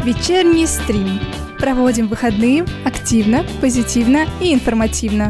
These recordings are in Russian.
Вечерний стрим. Проводим выходные активно, позитивно и информативно.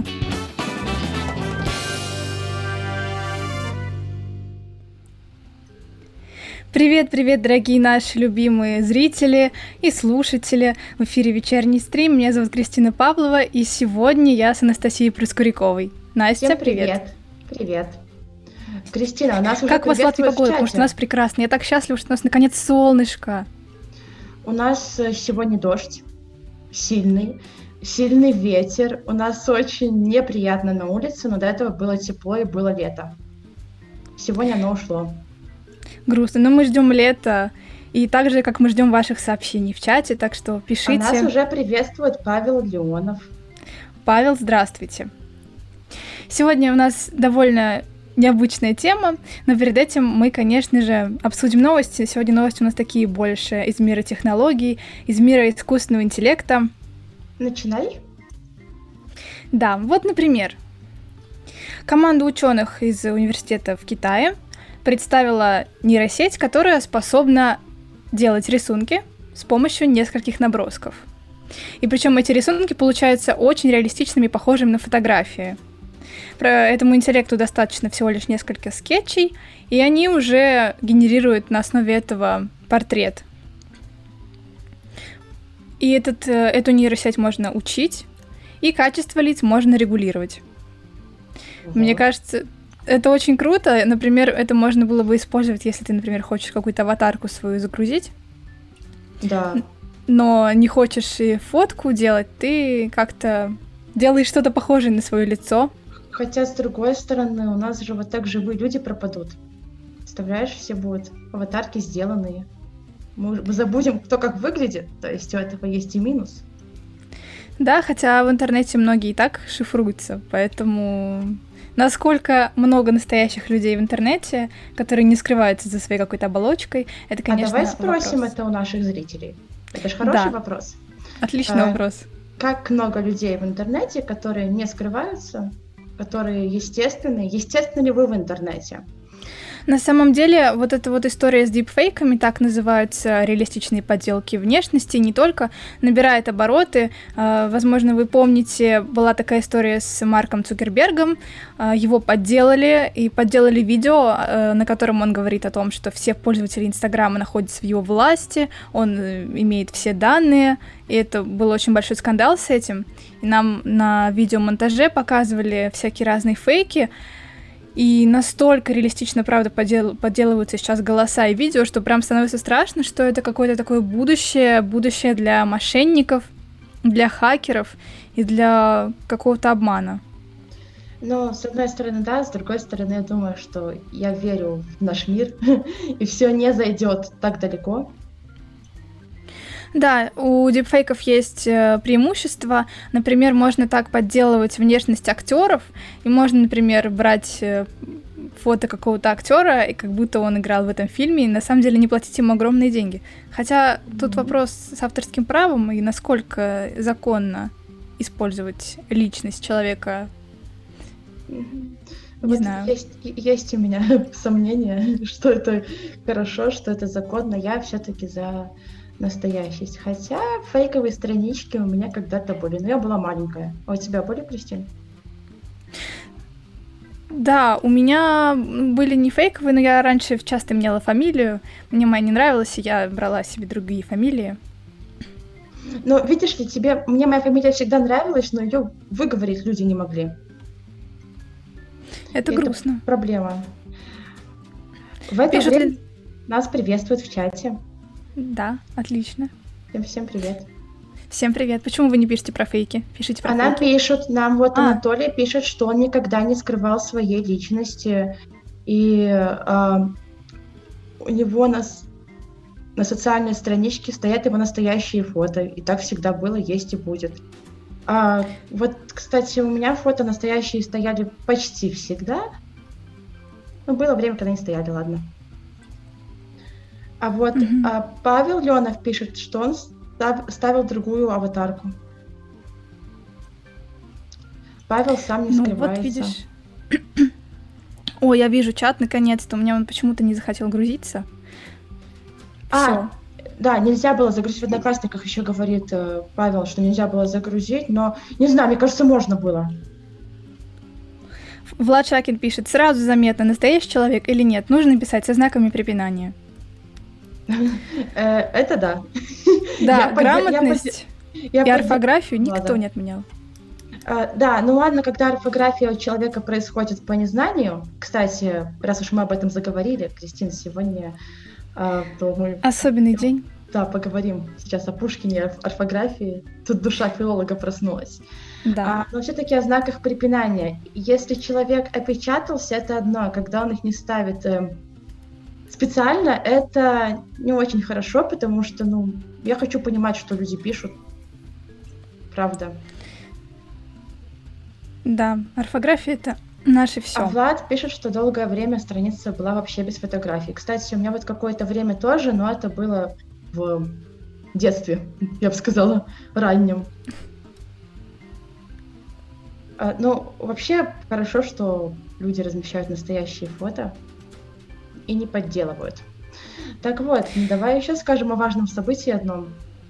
Привет, дорогие наши любимые зрители и слушатели. В эфире вечерний стрим. Меня зовут Кристина Павлова, и сегодня я с Анастасией Проскуряковой. Настя, Всем привет. Привет. Кристина, у нас уже как у вас в Латвии погода? Потому что у нас прекрасно. Я так счастлива, что у нас наконец солнышко. У нас сегодня дождь, сильный ветер. У нас очень неприятно на улице, но до этого было тепло и было лето. Сегодня оно ушло. Грустно, но мы ждем лета, и так же, как мы ждем ваших сообщений в чате, так что пишите. Нас уже приветствует Павел Леонов. Павел, здравствуйте. Сегодня у нас довольно необычная тема, но перед этим мы, конечно же, обсудим новости. Сегодня новости у нас такие больше из мира технологий, из мира искусственного интеллекта. Начинай. Да, вот, например, команда ученых из университета в Китае представила нейросеть, которая способна делать рисунки с помощью нескольких набросков. И причем эти рисунки получаются очень реалистичными и похожими на фотографии. Этому интеллекту достаточно всего лишь несколько скетчей, и они уже генерируют на основе этого портрет. И эту нейросеть можно учить, и качество лиц можно регулировать. Мне кажется, это очень круто. Например, это можно было бы использовать, если ты, например, хочешь какую-то аватарку свою загрузить. Да. Но не хочешь и фотку делать, ты как-то делаешь что-то похожее на свое лицо. Хотя, с другой стороны, у нас же вот так живые люди пропадут. Представляешь, все будут аватарки сделанные. Мы забудем, кто как выглядит, то есть у этого есть и минус. Да, хотя в интернете многие и так шифруются, поэтому насколько много настоящих людей в интернете, которые не скрываются за своей какой-то оболочкой, это, конечно, давай спросим вопрос. Это у наших зрителей. Это же хороший вопрос. Отличный вопрос. Как много людей в интернете, которые не скрываются, которые естественные. Естественны ли вы в интернете? На самом деле, вот эта вот история с дипфейками, так называются реалистичные подделки внешности, не только набирает обороты. Возможно, вы помните, была такая история с Марком Цукербергом. Его подделали видео, на котором он говорит о том, что все пользователи Инстаграма находятся в его власти, он имеет все данные, и это был очень большой скандал с этим. И нам на видеомонтаже показывали всякие разные фейки, и настолько реалистично, правда, подделываются сейчас голоса и видео, что прям становится страшно, что это какое-то такое будущее для мошенников, для хакеров и для какого-то обмана. Но, с одной стороны, да, с другой стороны, я думаю, что я верю в наш мир, и все не зайдет так далеко. Да, у дипфейков есть преимущество. Например, можно так подделывать внешность актеров, и можно, например, брать фото какого-то актера, и как будто он играл в этом фильме, и на самом деле не платить ему огромные деньги. Хотя тут вопрос с авторским правом, и насколько законно использовать личность человека. Не знаю. Есть у меня сомнения, что это хорошо, что это законно. Я все-таки за настоящесть. Хотя фейковые странички у меня когда-то были, но я была маленькая. А у тебя были, Кристин? Да, у меня были не фейковые, но я раньше часто меняла фамилию. Мне моя не нравилась, и я брала себе другие фамилии. Но видишь ли, мне моя фамилия всегда нравилась, но ее выговорить люди не могли. Это грустно. Это проблема. В это время нас приветствуют в чате. Да, отлично. Всем привет. Всем привет. Почему вы не пишете про фейки? Пишите про фейки. Пишет, нам Анатолий пишет, что он никогда не скрывал своей личности. И у него на социальной страничке стоят его настоящие фото. И так всегда было, есть и будет. Вот, кстати, у меня фото настоящие стояли почти всегда. Но было время, когда не стояли, ладно. А вот Павел Леонов пишет, что он ставил другую аватарку. Павел сам не скрывается. Вот видишь. О, я вижу чат наконец-то. У меня он почему-то не захотел грузиться. Всё. Да, нельзя было загрузить в Одноклассниках, еще говорит Павел, что нельзя было загрузить, но не знаю, мне кажется, можно было. Влад Шакин пишет: сразу заметно, настоящий человек или нет, нужно писать со знаками препинания. Это да. Да, грамотность и орфографию никто не отменял. Да, ну ладно, когда орфография у человека происходит по незнанию. Кстати, раз уж мы об этом заговорили, Кристина, сегодня то мы... Особенный день. Да, поговорим сейчас о Пушкине, орфографии. Тут душа филолога проснулась. Да. Но все-таки о знаках препинания. Если человек опечатался, это одно. Когда он их не ставит специально, это не очень хорошо, потому что, я хочу понимать, что люди пишут. Правда. Да, орфография — это наше все. А Влад пишет, что долгое время страница была вообще без фотографий. Кстати, у меня вот какое-то время тоже, но это было в детстве, я бы сказала, раннем. Вообще хорошо, что люди размещают настоящие фото и не подделывают. Так вот, давай еще скажем о важном событии одном.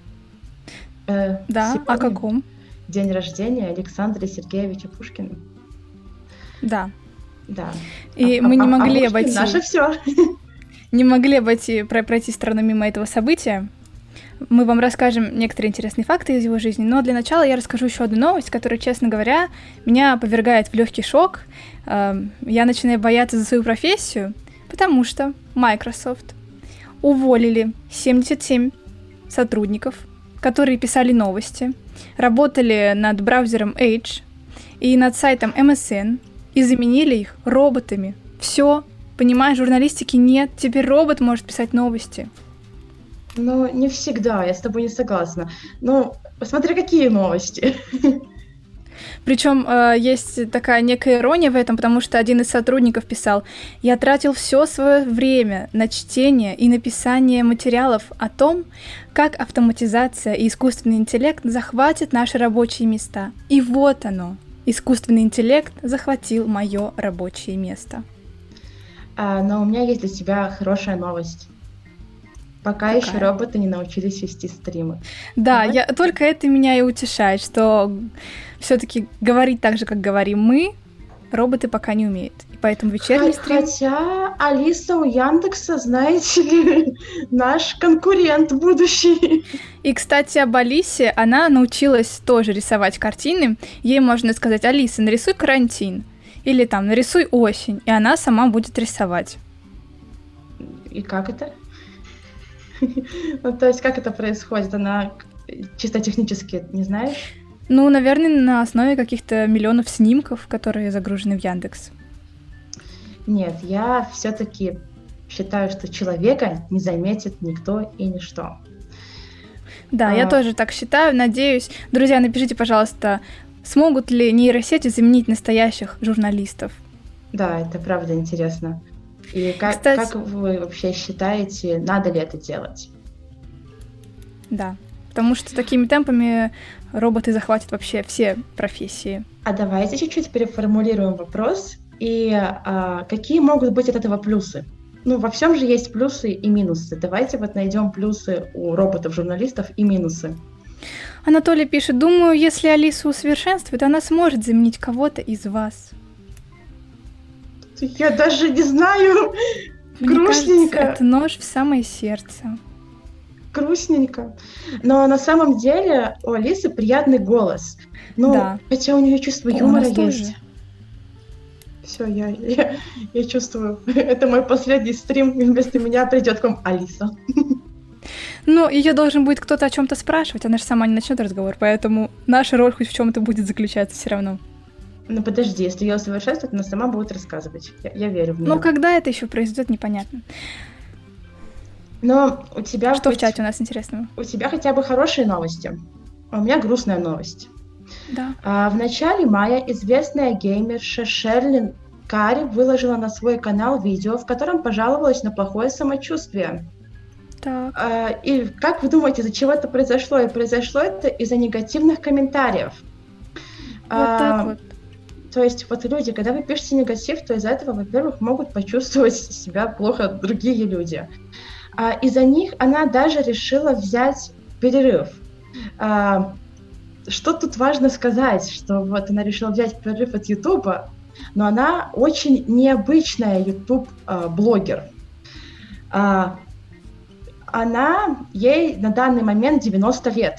Да, о каком? День рождения Александра Сергеевича Пушкина. Да. Да. И мы не могли обойти... Наше все. Не могли пройти стороной мимо этого события. Мы вам расскажем некоторые интересные факты из его жизни, но для начала я расскажу еще одну новость, которая, честно говоря, меня повергает в легкий шок. Я начинаю бояться за свою профессию, потому что Microsoft уволили 77 сотрудников, которые писали новости, работали над браузером Edge и над сайтом MSN, и заменили их роботами. Все, понимаешь, журналистики нет, теперь робот может писать новости. Не всегда, я с тобой не согласна. Посмотри, какие новости. Причем есть такая некая ирония в этом, потому что один из сотрудников писал: «Я тратил все свое время на чтение и написание материалов о том, как автоматизация и искусственный интеллект захватят наши рабочие места. И вот оно, искусственный интеллект захватил мое рабочее место». Но у меня есть для тебя хорошая новость. Пока еще роботы не научились вести стримы. Да, только это меня и утешает, что все-таки говорить так же, как говорим мы, роботы пока не умеют. И поэтому вечерний стрим... Хотя Алиса у Яндекса, знаете ли, наш конкурент будущий. И, кстати, об Алисе, она научилась тоже рисовать картины. Ей можно сказать: Алиса, нарисуй карантин. Или там, нарисуй осень. И она сама будет рисовать. И как это? То есть как это происходит? Она чисто технически, не знаешь? Наверное, на основе каких-то миллионов снимков, которые загружены в Яндекс. Нет, я все-таки считаю, что человека не заметит никто и ничто. Да, я тоже так считаю, надеюсь. Друзья, напишите, пожалуйста, смогут ли нейросети заменить настоящих журналистов? Да, это правда интересно. И как вы вообще считаете, надо ли это делать? Да, потому что такими темпами роботы захватят вообще все профессии. А давайте чуть-чуть переформулируем вопрос. И какие могут быть от этого плюсы? Во всем же есть плюсы и минусы. Давайте найдем плюсы у роботов-журналистов и минусы. Анатолий пишет: думаю, если Алису усовершенствует, она сможет заменить кого-то из вас. Я даже не знаю. Мне грустненько. Кажется, это нож в самое сердце. Грустненько. Но на самом деле у Алисы приятный голос. Да. Хотя у нее чувство юмора есть. Все, я чувствую. Это мой последний стрим, и вместо меня придет к вам Алиса. Ее должен будет кто-то о чем-то спрашивать, она же сама не начнет разговор, поэтому наша роль хоть в чем-то будет заключаться все равно. Подожди, если ее усовершенствует, она сама будет рассказывать. Я верю в нее. Когда это еще произойдет, непонятно. Но у тебя... Что в чате у нас интересного? У тебя хотя бы хорошие новости. А у меня грустная новость. Да. В начале мая известная геймерша Шерлин Карри выложила на свой канал видео, в котором пожаловалась на плохое самочувствие. Так. И как вы думаете, из-за чего это произошло? И произошло это из-за негативных комментариев. Вот так вот. То есть люди, когда вы пишете негатив, то из-за этого, во-первых, могут почувствовать себя плохо другие люди. Из-за них она даже решила взять перерыв. Что тут важно сказать, что вот она решила взять перерыв от Ютуба, но она очень необычная YouTube-блогер. Ей на данный момент 90 лет.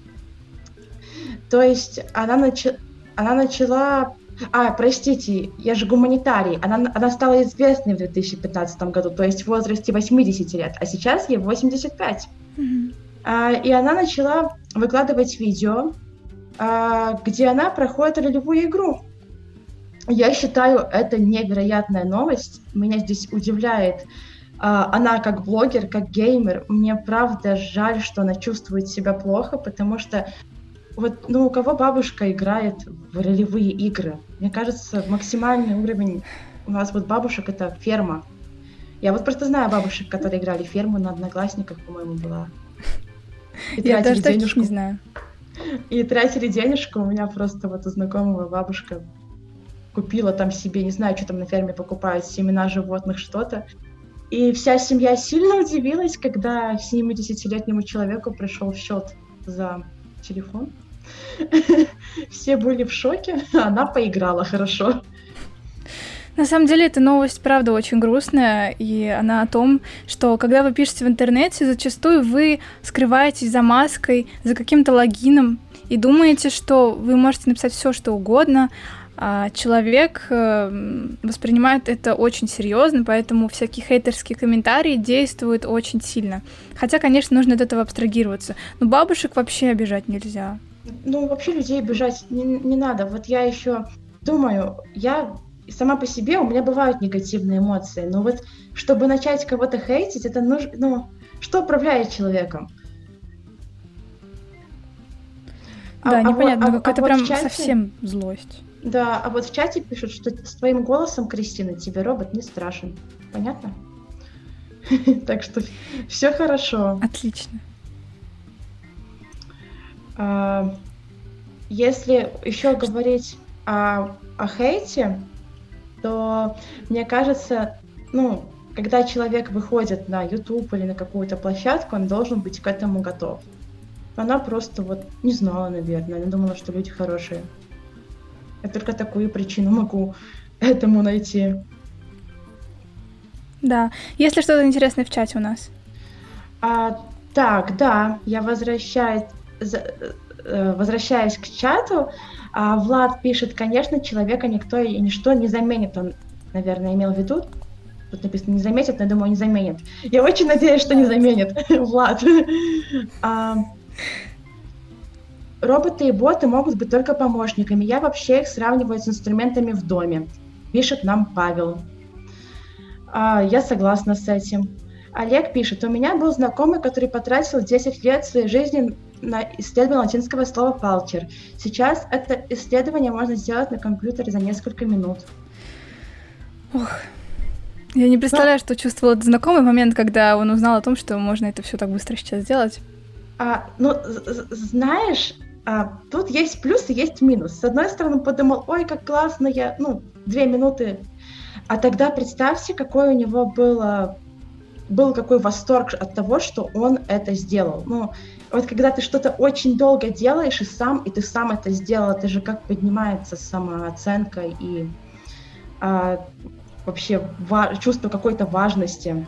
То есть она начала... простите, я же гуманитарий. Она стала известной в 2015 году, то есть в возрасте 80 лет, а сейчас ей 85. И она начала выкладывать видео, где она проходит ролевую игру. Я считаю, это невероятная новость. Меня здесь удивляет. Она как блогер, как геймер. Мне правда жаль, что она чувствует себя плохо, потому что у кого бабушка играет в ролевые игры? Мне кажется, максимальный уровень у нас бабушек — это ферма. Я просто знаю бабушек, которые играли в ферму, на Одноклассниках, по-моему, была. Я даже денежку не знаю. И тратили денежку. У меня просто у знакомого бабушка купила там себе, не знаю, что там на ферме покупают, семена животных, что-то. И вся семья сильно удивилась, когда 70-летнему человеку пришел счет за телефон. Все были в шоке, а она поиграла хорошо. На самом деле, эта новость, правда, очень грустная, и она о том, что когда вы пишете в интернете, зачастую вы скрываетесь за маской, за каким-то логином, и думаете, что вы можете написать все, что угодно, а человек воспринимает это очень серьезно, поэтому всякие хейтерские комментарии действуют очень сильно. Хотя, конечно, нужно от этого абстрагироваться. Но бабушек вообще обижать нельзя. Вообще людей обижать не надо. Я еще думаю, я сама по себе, у меня бывают негативные эмоции, но чтобы начать кого-то хейтить, это нужно, что управляет человеком? Да, непонятно, какая-то прям совсем злость. Да, в чате пишут, что с твоим голосом, Кристина, тебе робот не страшен. Понятно? Так что все хорошо. Отлично. Если еще говорить о хейте, то мне кажется, когда человек выходит на YouTube или на какую-то площадку, он должен быть к этому готов. Она просто не знала, наверное, она думала, что люди хорошие. Я только такую причину могу этому найти. Да. Есть ли что-то интересное в чате у нас? Так, да, я возвращаюсь к чату. Влад пишет, конечно, человека никто и ничто не заменит. Он, наверное, имел в виду. Тут написано «не заметит», но я думаю, не заменит. Я очень надеюсь, что не заменит, Влад. Роботы и боты могут быть только помощниками. Я вообще их сравниваю с инструментами в доме, пишет нам Павел. Я согласна с этим. Олег пишет, у меня был знакомый, который потратил 10 лет своей жизни на исследование латинского слова «палчер». Сейчас это исследование можно сделать на компьютере за несколько минут. Ох, я не представляю, что чувствовал этот знакомый в момент, когда он узнал о том, что можно это все так быстро сейчас сделать. Знаешь, тут есть плюс и есть минус. С одной стороны, подумал, ой, как классно, 2 минуты. А тогда представьте, какой у него был какой восторг от того, что он это сделал. Когда ты что-то очень долго делаешь, и ты сам это сделал, это же как поднимается самооценка и вообще чувство какой-то важности.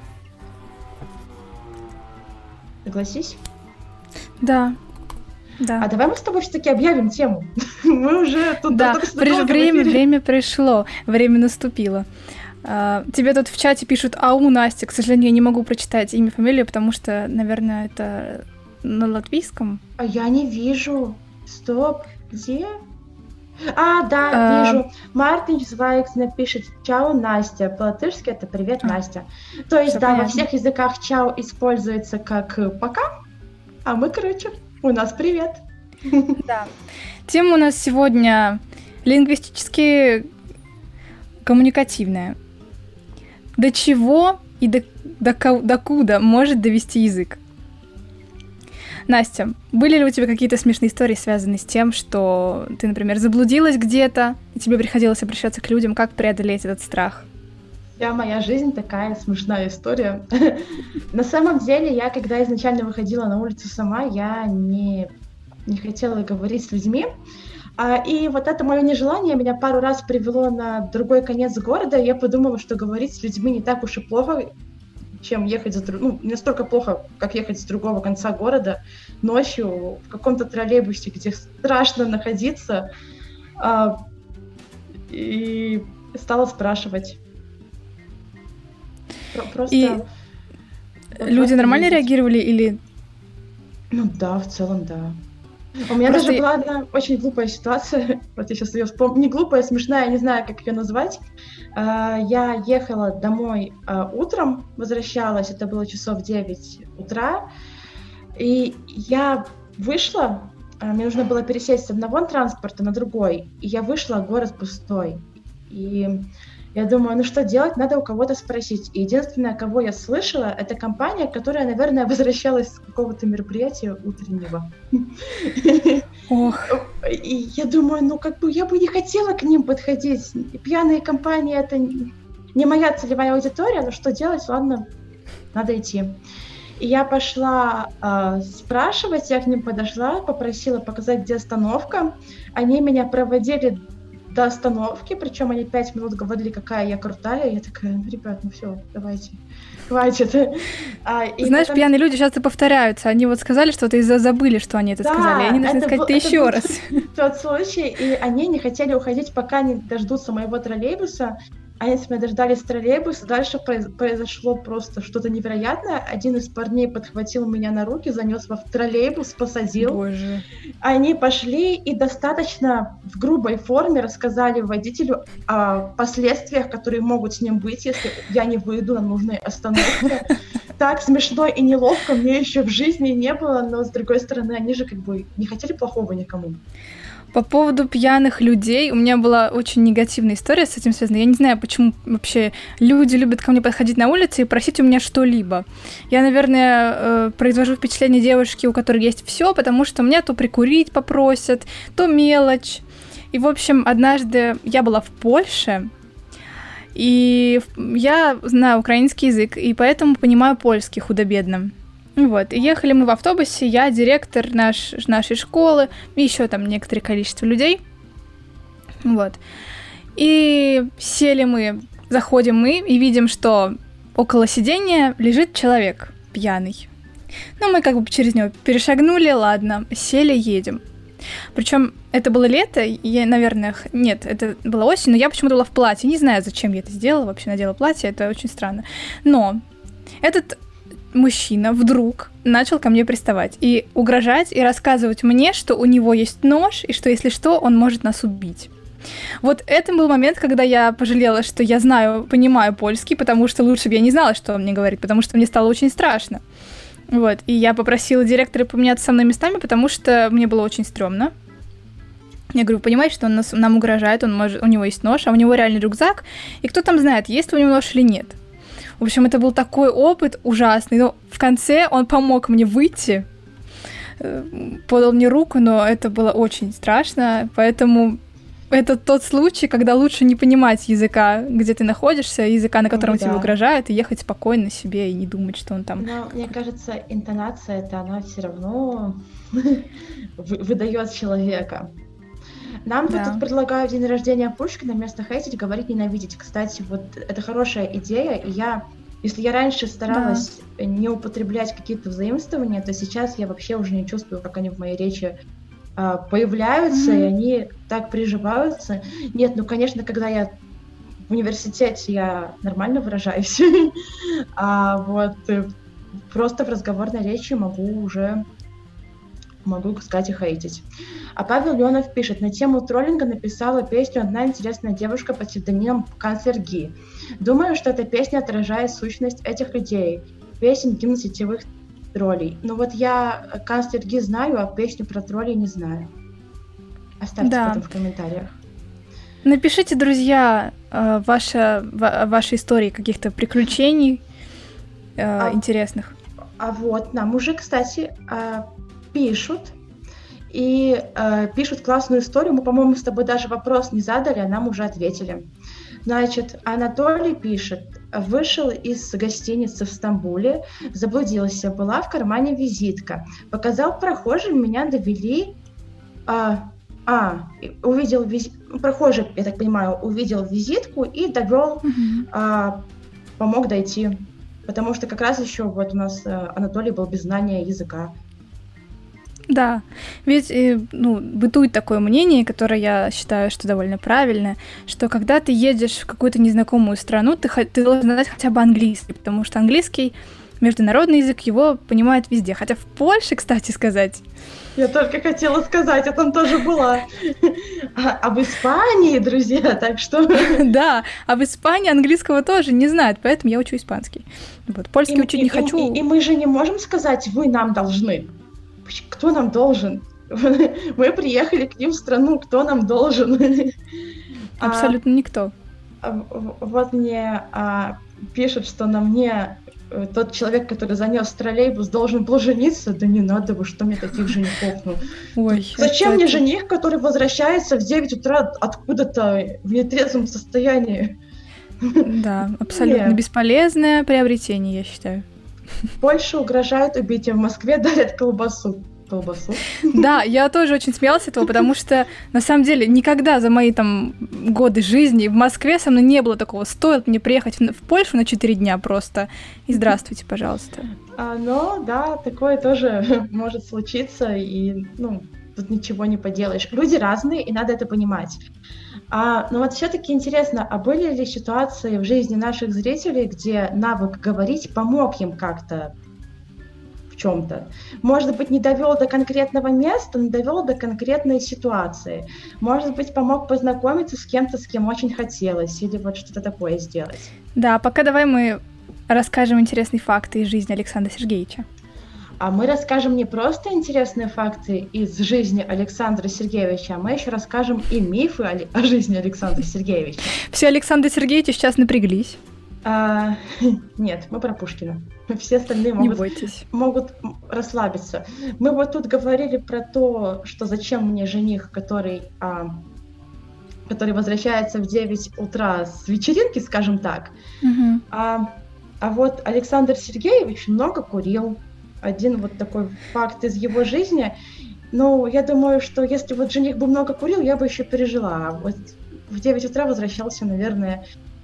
Согласись? Да. А давай мы с тобой все-таки объявим тему. Мы уже тут... Да, время пришло, время наступило. Тебе тут в чате пишут «Ау, Настя». К сожалению, я не могу прочитать имя, фамилию, потому что, наверное, это на латвийском. А я не вижу. Стоп, где? Да, вижу. Мартин Звайкс напишет «Чао, Настя». По-латышски это «Привет, Настя». То есть, да, понятно. Во всех языках «чао» используется как «пока», а мы, у нас «привет». Да. Тема у нас сегодня лингвистически коммуникативная. До чего и до куда может довести язык? Настя, были ли у тебя какие-то смешные истории, связанные с тем, что ты, например, заблудилась где-то, и тебе приходилось обращаться к людям? Как преодолеть этот страх? Вся моя жизнь такая смешная история. На самом деле, я когда изначально выходила на улицу сама, я не хотела говорить с людьми. И вот это мое нежелание меня пару раз привело на другой конец города, и я подумала, что говорить с людьми не так уж и плохо, чем ехать не настолько плохо, как ехать с другого конца города ночью в каком-то троллейбусе, где страшно находиться, и стала спрашивать. Просто... И люди нормально реагировали или... Ну да, в целом, да. У меня даже была одна очень глупая ситуация, вот я сейчас ее вспомню, не глупая, смешная, я не знаю, как ее назвать. Я ехала домой утром, возвращалась, это было часов 9 утра, и я вышла, мне нужно было пересесть с одного транспорта на другой, и я вышла, а город пустой. И я думаю, ну что делать, надо у кого-то спросить. И единственное, кого я слышала, это компания, которая, наверное, возвращалась с какого-то мероприятия утреннего. Ох. И я думаю, ну как бы я бы не хотела к ним подходить. Пьяные компании — это не моя целевая аудитория, но что делать, ладно, надо идти. И я пошла спрашивать, я к ним подошла, попросила показать, где остановка. Они меня проводили до остановки, причем они 5 минут говорили, какая я крутая. Я такая, ну, ребят, ну все, давайте, хватит. Знаешь, потом... пьяные люди часто повторяются. Они вот сказали что-то и забыли, что они это сказали. И они должны сказать это еще раз. Тот случай, и они не хотели уходить, пока не дождутся моего троллейбуса. Они с меня дождались троллейбуса. Дальше произошло просто что-то невероятное. Один из парней подхватил меня на руки, занес в троллейбус, посадил. Боже. Они пошли и достаточно в грубой форме рассказали водителю о последствиях, которые могут с ним быть, если я не выйду на нужной остановке. Так смешно и неловко мне еще в жизни не было, но, с другой стороны, они же как бы не хотели плохого никому. По поводу пьяных людей, у меня была очень негативная история с этим связана. Я не знаю, почему вообще люди любят ко мне подходить на улице и просить у меня что-либо. Я, наверное, произвожу впечатление девушки, у которой есть все, потому что меня то прикурить попросят, то мелочь. И, в общем, однажды я была в Польше, и я знаю украинский язык, и поэтому понимаю польский худо-бедно. Вот, и ехали мы в автобусе, я, директор нашей школы, и еще там некоторое количество людей, вот. И сели мы, заходим мы и видим, что около сиденья лежит человек пьяный. Ну, мы как бы через него перешагнули, ладно, сели, едем. Причем это было лето, я, наверное, нет, это была осень, но я почему-то была в платье, не знаю, зачем я это сделала, вообще надела платье, это очень странно. Но этот мужчина вдруг начал ко мне приставать и угрожать, и рассказывать мне, что у него есть нож, и что, если что, он может нас убить. Вот это был момент, когда я пожалела, что я знаю, понимаю польский, потому что лучше бы я не знала, что он мне говорит, потому что мне стало очень страшно. Вот, и я попросила директора поменяться со мной местами, потому что мне было очень стрёмно. Я говорю, понимаете, что он нам угрожает, у него есть нож, а у него реальный рюкзак, и кто там знает, есть ли у него нож или нет. В общем, это был такой опыт ужасный, но в конце он помог мне выйти, подал мне руку, но это было очень страшно, поэтому это тот случай, когда лучше не понимать языка, где ты находишься, языка, на котором тебе угрожают, и ехать спокойно себе и не думать, что он там... Но мне кажется, интонация, это она все равно выдает человека. Нам тут предлагают день рождения Пушкина вместо хейтить говорить ненавидеть. Кстати, вот это хорошая идея, и если я раньше старалась не употреблять какие-то взаимствования, то сейчас я вообще уже не чувствую, как они в моей речи появляются, и они так приживаются. Нет, ну, конечно, когда я в университете, я нормально выражаюсь, а вот просто в разговорной речи могу сказать и хейтить. А Павел Леонов пишет, на тему троллинга написала песню одна интересная девушка под псевдонимом Канцлер Ги. Думаю, что эта песня отражает сущность этих людей. Песен гимн сетевых троллей. Но вот я Канцлер Ги знаю, а песню про троллей не знаю. Оставьте потом в комментариях. Напишите, друзья, ваши истории каких-то приключений интересных. А вот нам уже, кстати, пишут. И пишут классную историю. Мы, по-моему, с тобой даже вопрос не задали, а нам уже ответили. Значит, Анатолий пишет: вышел из гостиницы в Стамбуле, заблудился, была в кармане визитка. Показал прохожим, меня довели. Увидел прохожий, я так понимаю, увидел визитку и довел, помог дойти. Потому что как раз еще вот у нас Анатолий был без знания языка. Да, ведь бытует такое мнение, которое я считаю, что довольно правильное, что когда ты едешь в какую-то незнакомую страну, ты должен знать хотя бы английский, потому что английский международный язык, его понимают везде. Хотя в Польше, кстати сказать... Я только хотела сказать, я там тоже была. А в Испании, друзья, так что... Да, а в Испании английского тоже не знают, поэтому я учу испанский. Вот, польский учить не хочу. И мы же не можем сказать: вы нам должны. Кто нам должен? Мы приехали к ним в страну, кто нам должен? Абсолютно никто. Вот мне пишут, что на мне тот человек, который занес троллейбус, должен был жениться. Да не надо, вы что мне таких женихов? Ой, зачем мне жених, который возвращается в 9 утра откуда-то в нетрезвом состоянии? Да, абсолютно бесполезное приобретение, я считаю. В Польше угрожают убить, а в Москве дарят колбасу. Да, я тоже очень смеялась с этого, потому что, на самом деле, никогда за мои там годы жизни в Москве со мной не было такого. Стоит мне приехать в Польшу на 4 дня просто, и здравствуйте, пожалуйста. Но, да, такое тоже может случиться, и, тут ничего не поделаешь. Люди разные, и надо это понимать. Но вот все-таки интересно, а были ли ситуации в жизни наших зрителей, где навык говорить помог им как-то в чем-то? Может быть, не довел до конкретного места, но довел до конкретной ситуации. Может быть, помог познакомиться с кем-то, с кем очень хотелось, или вот что-то такое сделать. Да, пока давай мы расскажем интересные факты из жизни Александра Сергеевича. А мы расскажем не просто интересные факты из жизни Александра Сергеевича, а мы еще расскажем и мифы о жизни Александра Сергеевича. Все Александры Сергеевича сейчас напряглись. Нет, мы про Пушкина. Все остальные могут расслабиться. Мы вот тут говорили про то, что зачем мне жених, который возвращается в 9 утра с вечеринки, скажем так. Угу. А вот Александр Сергеевич много курил. Один вот такой факт из его жизни. Я думаю, что если вот жених бы много курил, я бы еще пережила. А вот в 9 утра возвращался, наверное,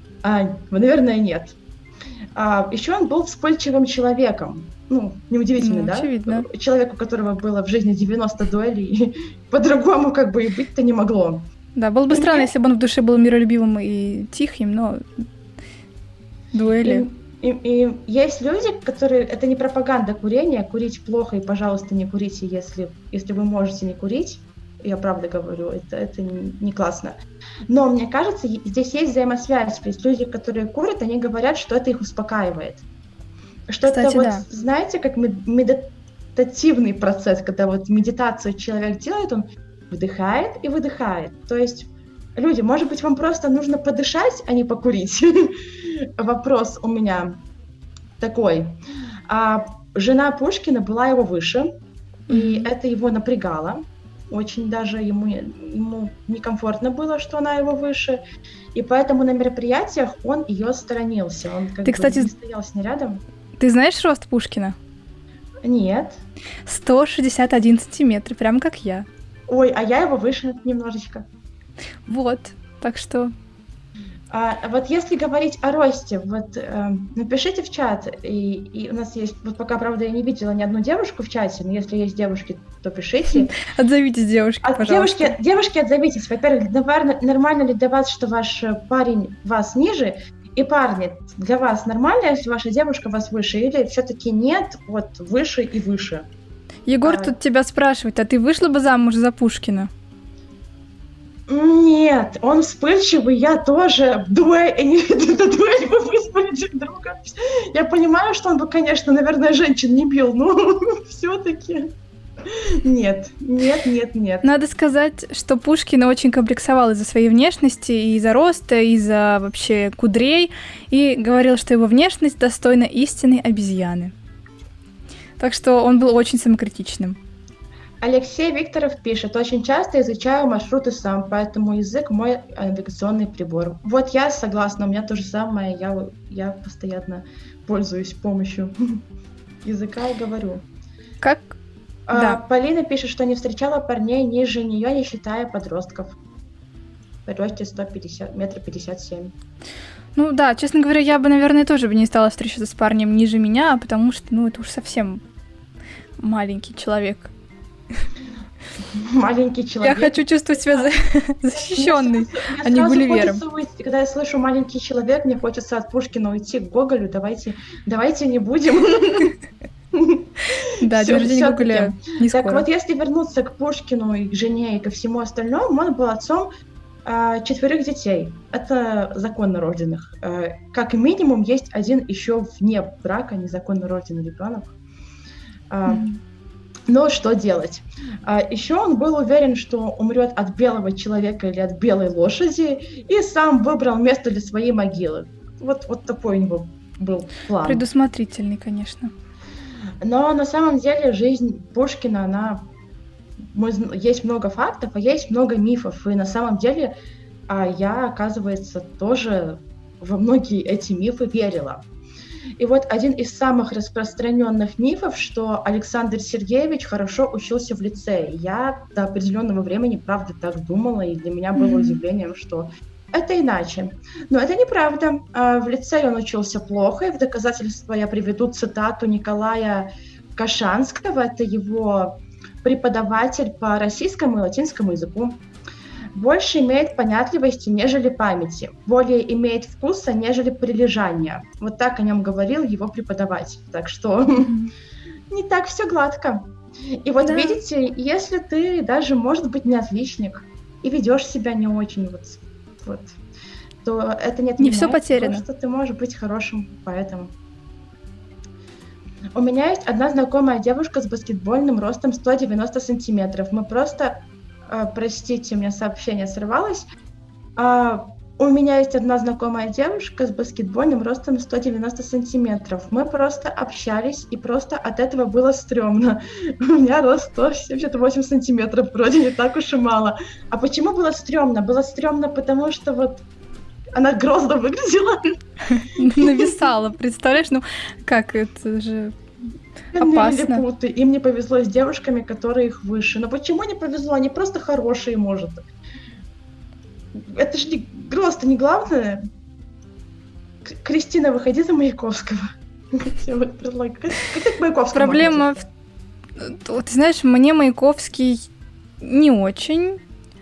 нет. Еще он был вспыльчивым человеком. Неудивительно, да? Очевидно. Человек, у которого было в жизни 90 дуэлей, по-другому как бы и быть-то не могло. Да, было бы странно, если бы он в душе был миролюбивым и тихим, но дуэли... И есть люди, которые... Это не пропаганда курения. Курить плохо, и, пожалуйста, не курите, если вы можете не курить. Я правда говорю, это не классно. Но мне кажется, здесь есть взаимосвязь. То есть люди, которые курят, они говорят, что это их успокаивает. Что это вот, да. Знаете, как медитативный процесс, когда вот медитацию человек делает, он вдыхает и выдыхает. То есть, люди, может быть, вам просто нужно подышать, а не покурить? Вопрос у меня такой. Жена Пушкина была его выше, и это его напрягало. Очень даже ему некомфортно было, что она его выше, и поэтому на мероприятиях он ее сторонился. Он кстати, не стоял с ней рядом. Ты знаешь рост Пушкина? Нет. 161 сантиметр, прям как я. Ой, а я его выше немножечко. Вот, так что... Вот если говорить о росте, вот напишите в чат, и у нас есть, вот пока, правда, я не видела ни одну девушку в чате, но если есть девушки, то пишите. Отзовитесь, девушки, пожалуйста. Девушки, отзовитесь. Во-первых, нормально ли для вас, что ваш парень вас ниже, и парни, для вас нормально, если ваша девушка вас выше, или все-таки нет, вот выше и выше? Егор тут тебя спрашивает, а ты вышла бы замуж за Пушкина? Нет, он вспыльчивый, я тоже. Дуэль бы вызвали друг друга. Я понимаю, что он бы, конечно, наверное, женщин не бил, но все-таки нет. Надо сказать, что Пушкин очень комплексовал из-за своей внешности, из-за роста, из-за вообще кудрей, и говорил, что его внешность достойна истинной обезьяны. Так что он был очень самокритичным. Алексей Викторов пишет: очень часто изучаю маршруты сам, поэтому язык мой навигационный прибор. Вот я согласна, у меня то же самое, я постоянно пользуюсь помощью языка и говорю. Как? Да. Полина пишет, что не встречала парней ниже нее, не считая подростков. В росте 150, метр 57. Ну да, честно говоря, я бы, наверное, тоже бы не стала встречаться с парнем ниже меня, потому что, ну, это уж совсем маленький человек. Маленький человек. Я хочу чувствовать себя защищенной, а не Гулливером. Когда я слышу маленький человек, мне хочется от Пушкина уйти к Гоголю. Давайте не будем. Да, день рождения Гоголя не скоро. Так вот, если вернуться к Пушкину и к жене и ко всему остальному, он был отцом 4 детей. Это законно рожденных. Как минимум, есть один еще вне брака незаконно рожденный ребенок. Но что делать? Еще он был уверен, что умрет от белого человека или от белой лошади, и сам выбрал место для своей могилы. Вот такой у него был план. Предусмотрительный, конечно. Но на самом деле жизнь Пушкина, есть много фактов, а есть много мифов. И на самом деле я, оказывается, тоже во многие эти мифы верила. И вот один из самых распространенных мифов, что Александр Сергеевич хорошо учился в лицее. Я до определенного времени, правда, так думала, и для меня было удивлением, что это иначе. Но это неправда. В лицее он учился плохо, и в доказательство я приведу цитату Николая Кашанского, это его преподаватель по российскому и латинскому языку. Больше имеет понятливости, нежели памяти, более имеет вкуса, нежели прилежания. Вот так о нем говорил его преподаватель. Так что не так все гладко. И вот видите, если ты даже, может быть, не отличник и ведешь себя не очень, то это не отменяет не все потеряно. То, что ты можешь быть хорошим поэтом. У меня есть одна знакомая девушка с баскетбольным ростом 190 сантиметров. Мы просто... простите, у меня сообщение сорвалось. У меня есть одна знакомая девушка с баскетбольным ростом 190 сантиметров. Мы просто общались, и просто от этого было стрёмно. У меня рост 178 сантиметров, вроде не так уж и мало. А почему было стрёмно? Было стрёмно, потому что вот она грозно выглядела. Нависала, представляешь? Ну, как это же... опасно. Лилипуты. Им не повезло с девушками, которые их выше. Но почему не повезло? Они просто хорошие, может. Это же рост не главное. Кристина, выходи за Маяковского. Как Маяковский? Проблема... Ты знаешь, мне Маяковский не очень.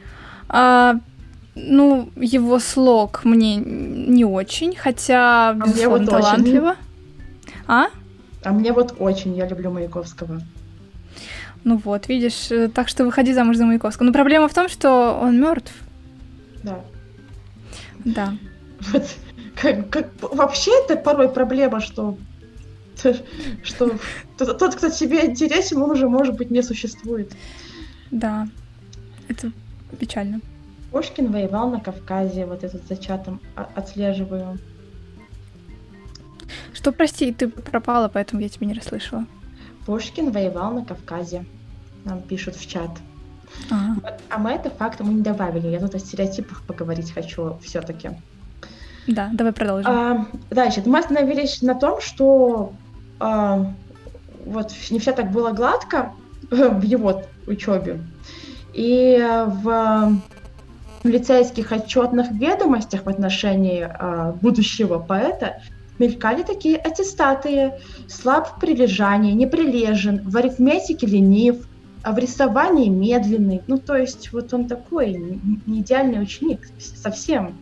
Его слог мне не очень, хотя, безусловно, талантливо. А мне вот очень, я люблю Маяковского. Ну вот, видишь, так что выходи замуж за Маяковского. Но проблема в том, что он мертв. Да. Да. Вот, вообще это порой проблема, что тот, кто тебе интересен, он уже, может быть, не существует. Да, это печально. Пушкин воевал на Кавказе, вот этот за чатом отслеживаю. Что, прости, ты пропала, поэтому я тебя не расслышала. Пушкин воевал на Кавказе. Нам пишут в чат. Ага. А мы это факт не добавили. Я тут о стереотипах поговорить хочу все-таки. Да, давай продолжим. Дальше. Мы остановились на том, что вот не все так было гладко в его учебе. И в лицейских отчетных ведомостях в отношении будущего поэта мелькали такие аттестаты: слаб в прилежании, неприлежен, в арифметике ленив, а в рисовании медленный. Ну, то есть вот он такой не идеальный ученик совсем.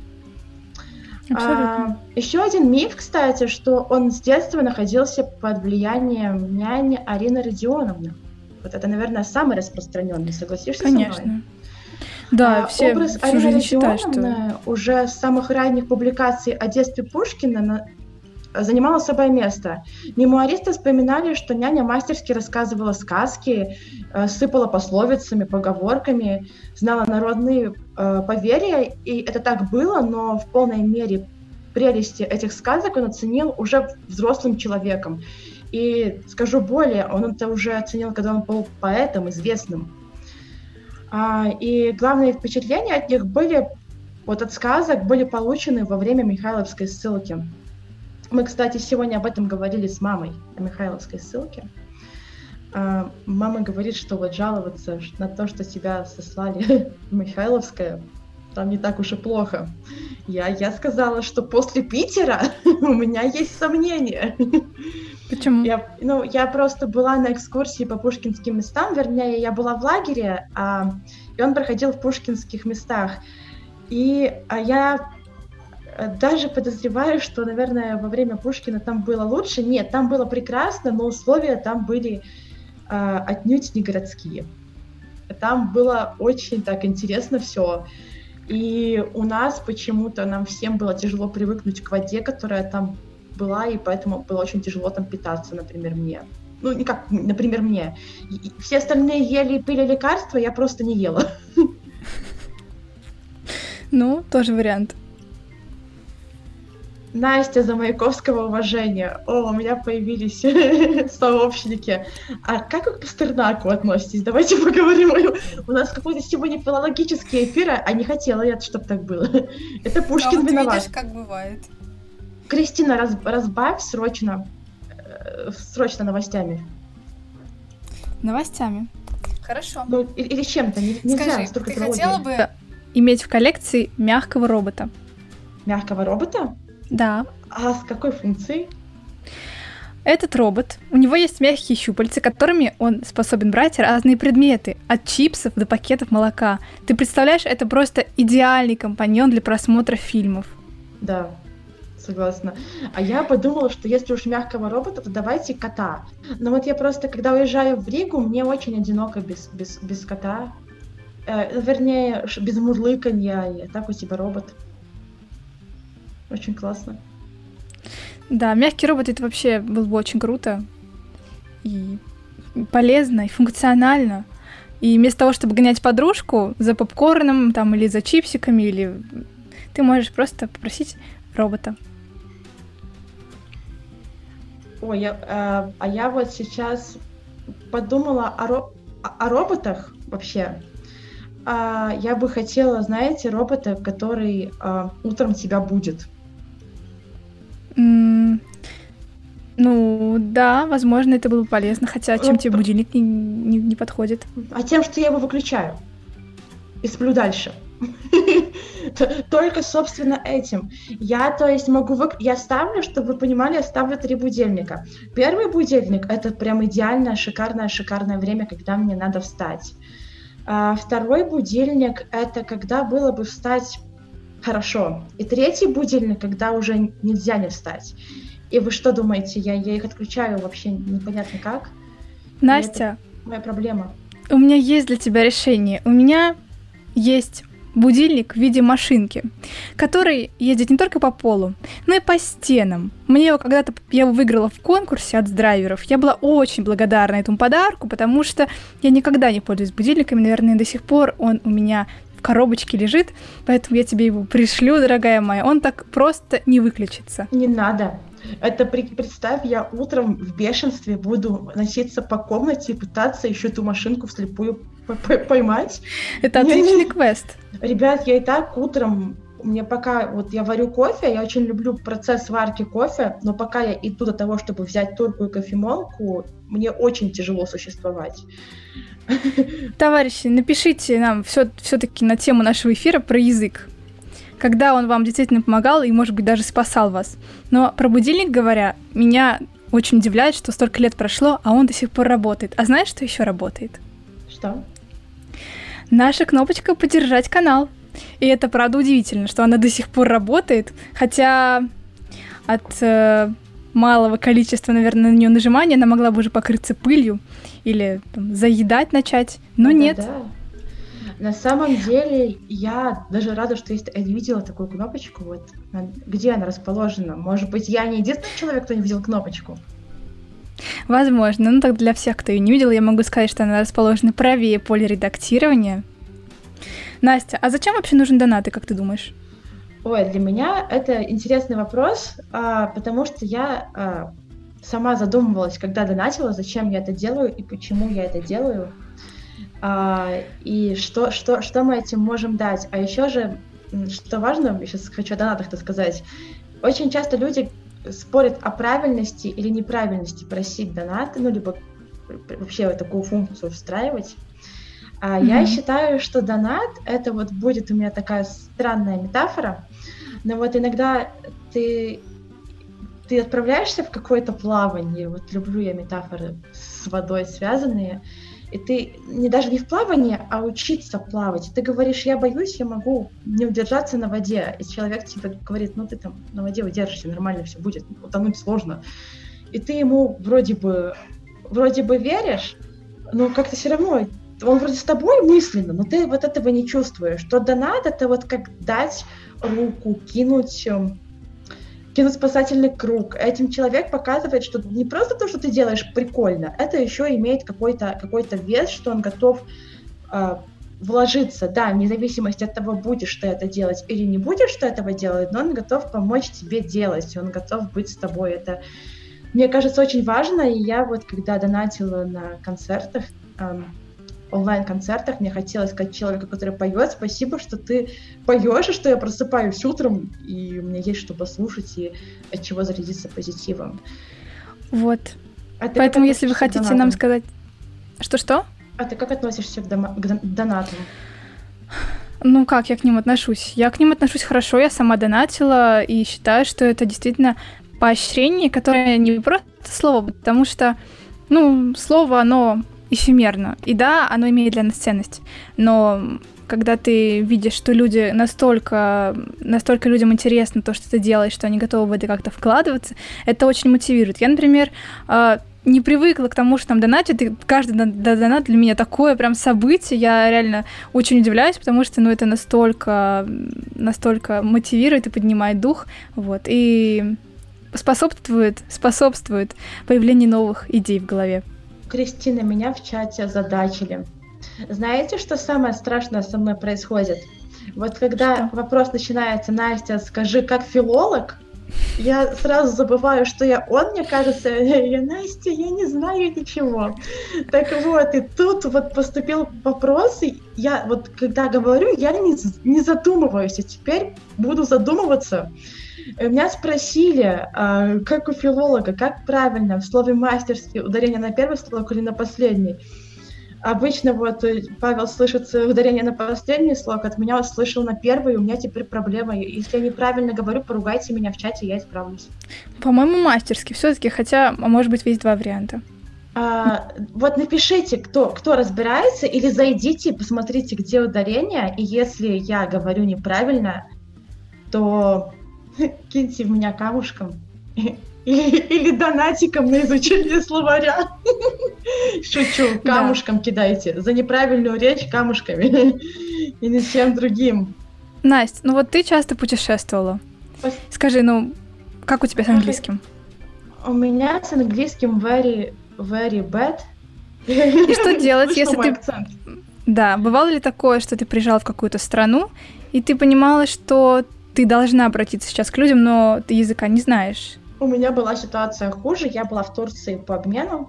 Еще один миф, кстати, что он с детства находился под влиянием няни Арины Родионовны. Вот это, наверное, самый распространенный, согласишься со мной? Конечно. Да, все образ всю жизнь Арины считают, Родионовны что... уже с самых ранних публикаций о детстве Пушкина занимала особое место. Мемуаристы вспоминали, что няня мастерски рассказывала сказки, сыпала пословицами, поговорками, знала народные поверья, и это так было, но в полной мере прелести этих сказок он оценил уже взрослым человеком. И скажу более, он это уже оценил, когда он был поэтом известным. И главные впечатления от них были, вот от сказок, были получены во время Михайловской ссылки. Мы, кстати, сегодня об этом говорили с мамой, о Михайловской ссылке. Мама говорит, что вот жаловаться на то, что тебя сослали в Михайловское, там не так уж и плохо. Я сказала, что после Питера у меня есть сомнения. Почему? Я просто была на экскурсии по пушкинским местам, вернее, я была в лагере, и он проходил в пушкинских местах. И я даже подозреваю, что, наверное, во время Пушкина там было лучше. Нет, там было прекрасно, но условия там были отнюдь не городские. Там было очень так интересно все. И у нас почему-то нам всем было тяжело привыкнуть к воде, которая там была, и поэтому было очень тяжело там питаться, например, мне. Ну, не как, например, мне. Все остальные ели и пили лекарства, я просто не ела. Ну, тоже вариант. Настя, за Маяковского уважение. О, у меня появились сообщники. А как вы к Пастернаку относитесь? Давайте поговорим. У нас какой-то сегодня филологический эфир, а не хотела я, чтобы так было. Это Пушкин вот виноват. Видишь, как бывает. Кристина, разбавь срочно новостями. Новостями. Хорошо. Ну, или чем-то. Нельзя. Скажи, ты хотела бы иметь в коллекции мягкого робота? Мягкого робота? Да. А с какой функцией? Этот робот, у него есть мягкие щупальца, которыми он способен брать разные предметы, от чипсов до пакетов молока. Ты представляешь, это просто идеальный компаньон для просмотра фильмов. Да, согласна. А я подумала, что если уж мягкого робота, то давайте кота. Но вот я просто, когда уезжаю в Ригу, мне очень одиноко без кота. Вернее, без мурлыканья, и так у тебя робот. Очень классно. Да, мягкий робот — это вообще было бы очень круто. И полезно, и функционально. И вместо того, чтобы гонять подружку за попкорном там, или за чипсиками, или ты можешь просто попросить робота. Ой, я вот сейчас подумала о роботах вообще. Я бы хотела, знаете, робота, который утром тебя будет. Ну, да, возможно, это было бы полезно, хотя чем тебе будильник не подходит. А тем, что я его выключаю и сплю дальше. Только, собственно, этим. Я ставлю, чтобы вы понимали, я ставлю 3 будильника. Первый будильник — это прям идеальное, шикарное время, когда мне надо встать. Второй будильник — это когда было бы встать хорошо. И третий будильник, когда уже нельзя не встать. И вы что думаете, я их отключаю вообще непонятно как? Настя, моя проблема. У меня есть для тебя решение. У меня есть будильник в виде машинки, который ездит не только по полу, но и по стенам. Мне его когда-то я его выиграла в конкурсе от драйверов. Я была очень благодарна этому подарку, потому что я никогда не пользуюсь будильниками. Наверное, до сих пор он у меня в коробочке лежит, поэтому я тебе его пришлю, дорогая моя. Он так просто не выключится. Не надо. Это представь, я утром в бешенстве буду носиться по комнате и пытаться еще эту машинку вслепую поймать. Это отличный квест. Ребят, я и так утром, мне пока, вот я варю кофе, я очень люблю процесс варки кофе, но пока я иду до того, чтобы взять турку и кофемолку, мне очень тяжело существовать. Товарищи, напишите нам все-таки на тему нашего эфира про язык. Когда он вам действительно помогал и, может быть, даже спасал вас. Но про будильник говоря, меня очень удивляет, что столько лет прошло, а он до сих пор работает. А знаешь, что еще работает? Что? Наша кнопочка «Поддержать канал». И это, правда, удивительно, что она до сих пор работает, хотя от малого количества, наверное, на нее нажимания она могла бы уже покрыться пылью или там, заедать начать, но нет. Да. На самом деле, я даже рада, что я не видела такую кнопочку. Вот. Где она расположена? Может быть, я не единственный человек, кто не видел кнопочку? Возможно. Ну, так для всех, кто ее не видел, я могу сказать, что она расположена правее поля редактирования. Настя, а зачем вообще нужен донаты, как ты думаешь? Ой, для меня это интересный вопрос, потому что я сама задумывалась, когда донатила, зачем я это делаю и почему я это делаю. И что мы этим можем дать. А еще же, что важно, я сейчас хочу о донатах-то сказать, очень часто люди спорят о правильности или неправильности просить донаты, ну, либо вообще вот такую функцию встраивать. Я считаю, что донат, это вот будет у меня такая странная метафора, но вот иногда ты отправляешься в какое-то плавание, вот люблю я метафоры с водой связанные, и ты даже не в плавании, а учиться плавать. И ты говоришь, я боюсь, я могу не удержаться на воде. И человек тебе говорит, ну ты там на воде удержишься, нормально все будет, утонуть сложно. И ты ему вроде бы веришь, но как-то все равно, он вроде с тобой мысленно, но ты вот этого не чувствуешь. Что донат — это вот как дать руку, кинуть спасательный круг. Этим человек показывает, что не просто то, что ты делаешь, прикольно, это еще имеет какой-то вес, что он готов вложиться, да, вне зависимости от того, будешь ты это делать или не будешь ты этого делать, но он готов помочь тебе делать, он готов быть с тобой. Это, мне кажется, очень важно, и я вот, когда донатила на концертах, онлайн-концертах, мне хотелось сказать человеку, который поет, спасибо, что ты поешь, и что я просыпаюсь утром, и у меня есть что послушать, и от чего зарядиться позитивом. Вот. Поэтому, если вы хотите нам сказать... Что-что? А ты как относишься к донатам? Ну, как я к ним отношусь? Я к ним отношусь хорошо, я сама донатила, и считаю, что это действительно поощрение, которое не просто слово, потому что, слово, оно эфемерно. И да, оно имеет для нас ценность. Но когда ты видишь, что люди настолько людям интересно то, что ты делаешь, что они готовы в это как-то вкладываться, это очень мотивирует. Я, например, не привыкла к тому, что там донатят, и каждый донат для меня такое прям событие. Я реально очень удивляюсь, потому что, это настолько мотивирует и поднимает дух, вот, и способствует появлению новых идей в голове. Кристина, меня в чате озадачили. Знаете, что самое страшное со мной происходит? Вот когда вопрос начинается, Настя, скажи, как филолог, я сразу забываю, что мне кажется, я Настя, я не знаю ничего. Так вот, и тут вот поступил вопрос, и я вот когда говорю, я не задумываюсь, а теперь буду задумываться. Меня спросили, как у филолога, как правильно в слове мастерский ударение на первый слог или на последний. Обычно вот Павел слышит ударение на последний слог, от меня он слышал на первый, у меня теперь проблема. Если я неправильно говорю, поругайте меня в чате, я исправлюсь. По-моему, мастерский все-таки, хотя, может быть, есть два варианта. Вот напишите, кто разбирается, или зайдите и посмотрите, где ударение, и если я говорю неправильно, то киньте в меня камушком или донатиком на изучение словаря. Шучу, камушком кидайте. За неправильную речь камушками и ни с чем другим. Настя, вот ты часто путешествовала. Скажи, как у тебя с английским? У меня с английским very, very bad. И что делать, если ты... Да, бывало ли такое, что ты приезжала в какую-то страну, и ты понимала, что ты должна обратиться сейчас к людям, но ты языка не знаешь? У меня была ситуация хуже. Я была в Турции по обмену.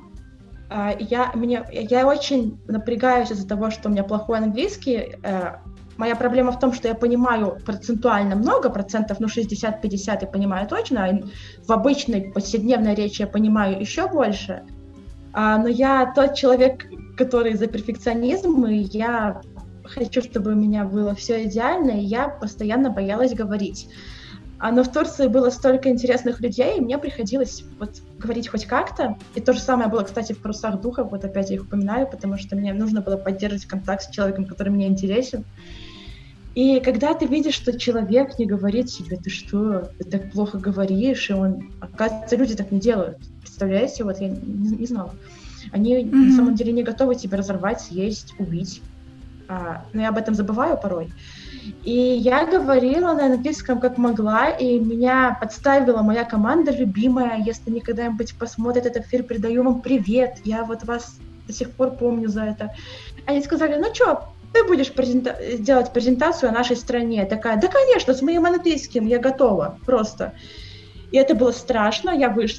Я очень напрягаюсь из-за того, что у меня плохой английский. Моя проблема в том, что я понимаю процентуально много, процентов 60-50 я понимаю точно, а в обычной повседневной речи я понимаю еще больше. Но я тот человек, который за перфекционизм, и я хочу, чтобы у меня было все идеально, и я постоянно боялась говорить. Но в Турции было столько интересных людей, и мне приходилось говорить хоть как-то. И то же самое было, кстати, в «Парусах духа», вот опять я их упоминаю, потому что мне нужно было поддерживать контакт с человеком, который мне интересен. И когда ты видишь, что человек не говорит себе, ты что, ты так плохо говоришь, и оказывается, люди так не делают. Представляете, я не знала. Они на самом деле не готовы тебя разорвать, съесть, убить. Но я об этом забываю порой. И я говорила на английском как могла, и меня подставила моя команда любимая. Если они когда-нибудь посмотрят этот эфир, передаю вам привет. Я вас до сих пор помню за это. Они сказали, ты будешь делать презентацию о нашей стране. Я такая, да, конечно, с моим английским я готова, просто. И это было страшно, я вышла.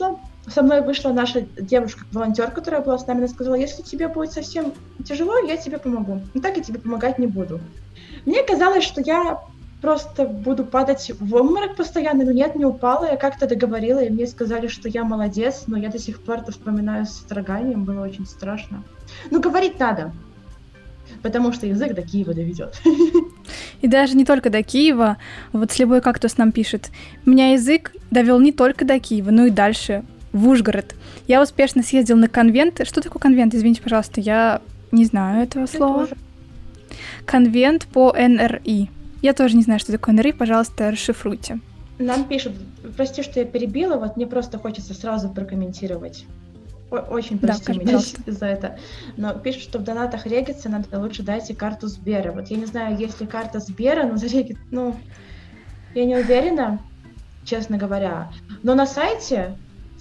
со мной вышла наша девушка-волонтер, которая была с нами, она сказала, если тебе будет совсем тяжело, я тебе помогу. Но так я тебе помогать не буду. Мне казалось, что я просто буду падать в обморок постоянно, но нет, не упала. Я как-то договорила, и мне сказали, что я молодец, но я до сих пор это вспоминаю с содроганием, было очень страшно. Ну, говорить надо, потому что язык до Киева доведет. И даже не только до Киева. Вот Слепой кактус нам пишет. Меня язык довел не только до Киева, но и дальше, в Ужгород. Я успешно съездил на конвент. Что такое конвент? Извините, пожалуйста, я не знаю этого слова. Конвент по НРИ. Я тоже не знаю, что такое НРИ. Пожалуйста, расшифруйте. Нам пишут, прости, что я перебила, вот мне просто хочется сразу прокомментировать. Очень прости меня за это. Но пишут, что в донатах региться надо лучше дайте карту Сбера. Вот я не знаю, есть ли карта Сбера, но зарегит... Ну, я не уверена, честно говоря. Но на сайте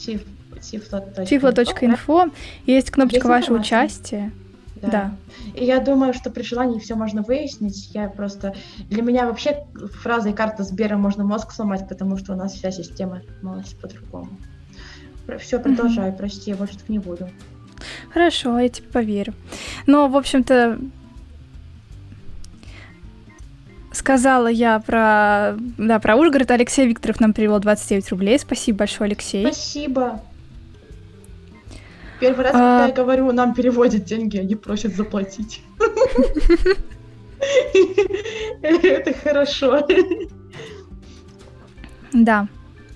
tiflo.info есть кнопочка «Ваше участие». Да. И я думаю, что при желании все можно выяснить. Для меня вообще фразой «карта Сбера» можно мозг сломать, потому что у нас вся система малость по-другому. Все, продолжай, прости, я больше так не буду. Хорошо, я тебе поверю. Но, в общем-то, сказала я про Ужгород. Алексей Викторов нам перевел 29 рублей. Спасибо большое, Алексей. Спасибо. Первый раз, когда я говорю, нам переводят деньги, они просят заплатить. Это хорошо. Да.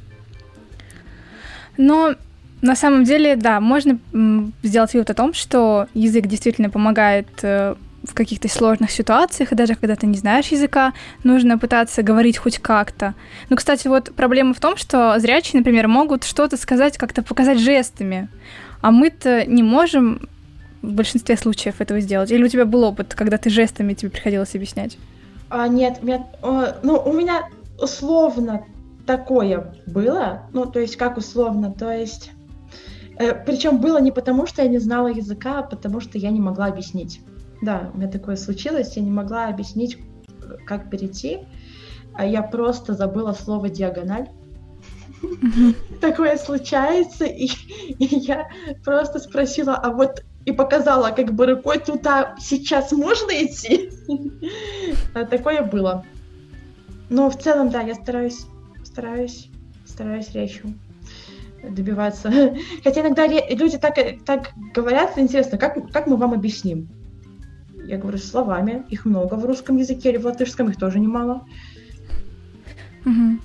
Но на самом деле, да, можно сделать вывод о том, что язык действительно помогает в каких-то сложных ситуациях, и даже когда ты не знаешь языка, нужно пытаться говорить хоть как-то. Ну, кстати, вот проблема в том, что зрячие, например, могут что-то сказать, как-то показать жестами, а мы-то не можем в большинстве случаев этого сделать. Или у тебя был опыт, когда ты жестами тебе приходилось объяснять? Нет, у меня условно такое было, то есть как условно, то есть, причем было не потому, что я не знала языка, а потому что я не могла объяснить. Да, у меня такое случилось, я не могла объяснить, как перейти, а я просто забыла слово «диагональ». Такое случается, и я просто спросила, и показала как бы рукой, туда сейчас можно идти? Такое было. Но в целом, да, я стараюсь речью добиваться. Хотя иногда люди так говорят, интересно, как мы вам объясним? Я говорю словами, их много в русском языке, или в латышском их тоже немало. Угу.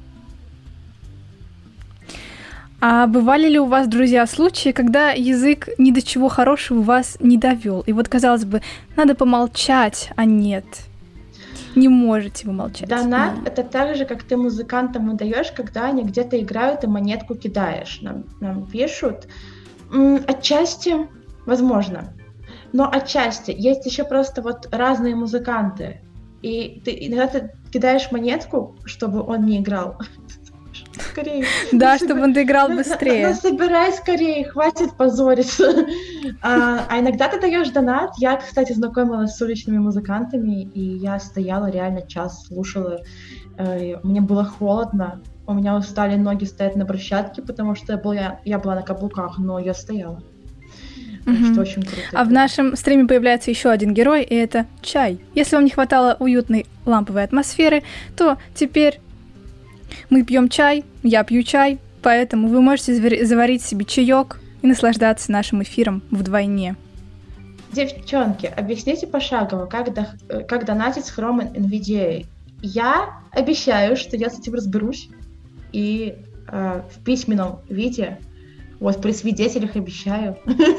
А бывали ли у вас, друзья, случаи, когда язык ни до чего хорошего вас не довел? И вот, казалось бы, надо помолчать, а нет. Не можете вы молчать. Донат — это так же, как ты музыкантам выдаешь, когда они где-то играют и монетку кидаешь. Нам пишут. Отчасти, возможно. Но отчасти. Есть еще просто вот разные музыканты. И иногда ты кидаешь монетку, чтобы он не играл. Скорее. Да, чтобы он доиграл быстрее. Собирай скорее, хватит позориться. А иногда ты даешь донат. Я, кстати, знакомилась с уличными музыкантами, и я стояла реально час, слушала. Мне было холодно. У меня устали ноги стоять на брусчатке, потому что я была на каблуках, но я стояла. Что очень круто. А в нашем стриме появляется еще один герой, и это чай. Если вам не хватало уютной ламповой атмосферы, то теперь мы пьем чай, я пью чай, поэтому вы можете заварить себе чаек и наслаждаться нашим эфиром вдвойне. Девчонки, объясните пошагово, как донатить с Chrome NVDA. Я обещаю, что я с этим разберусь, и в письменном виде, вот при свидетелях обещаю,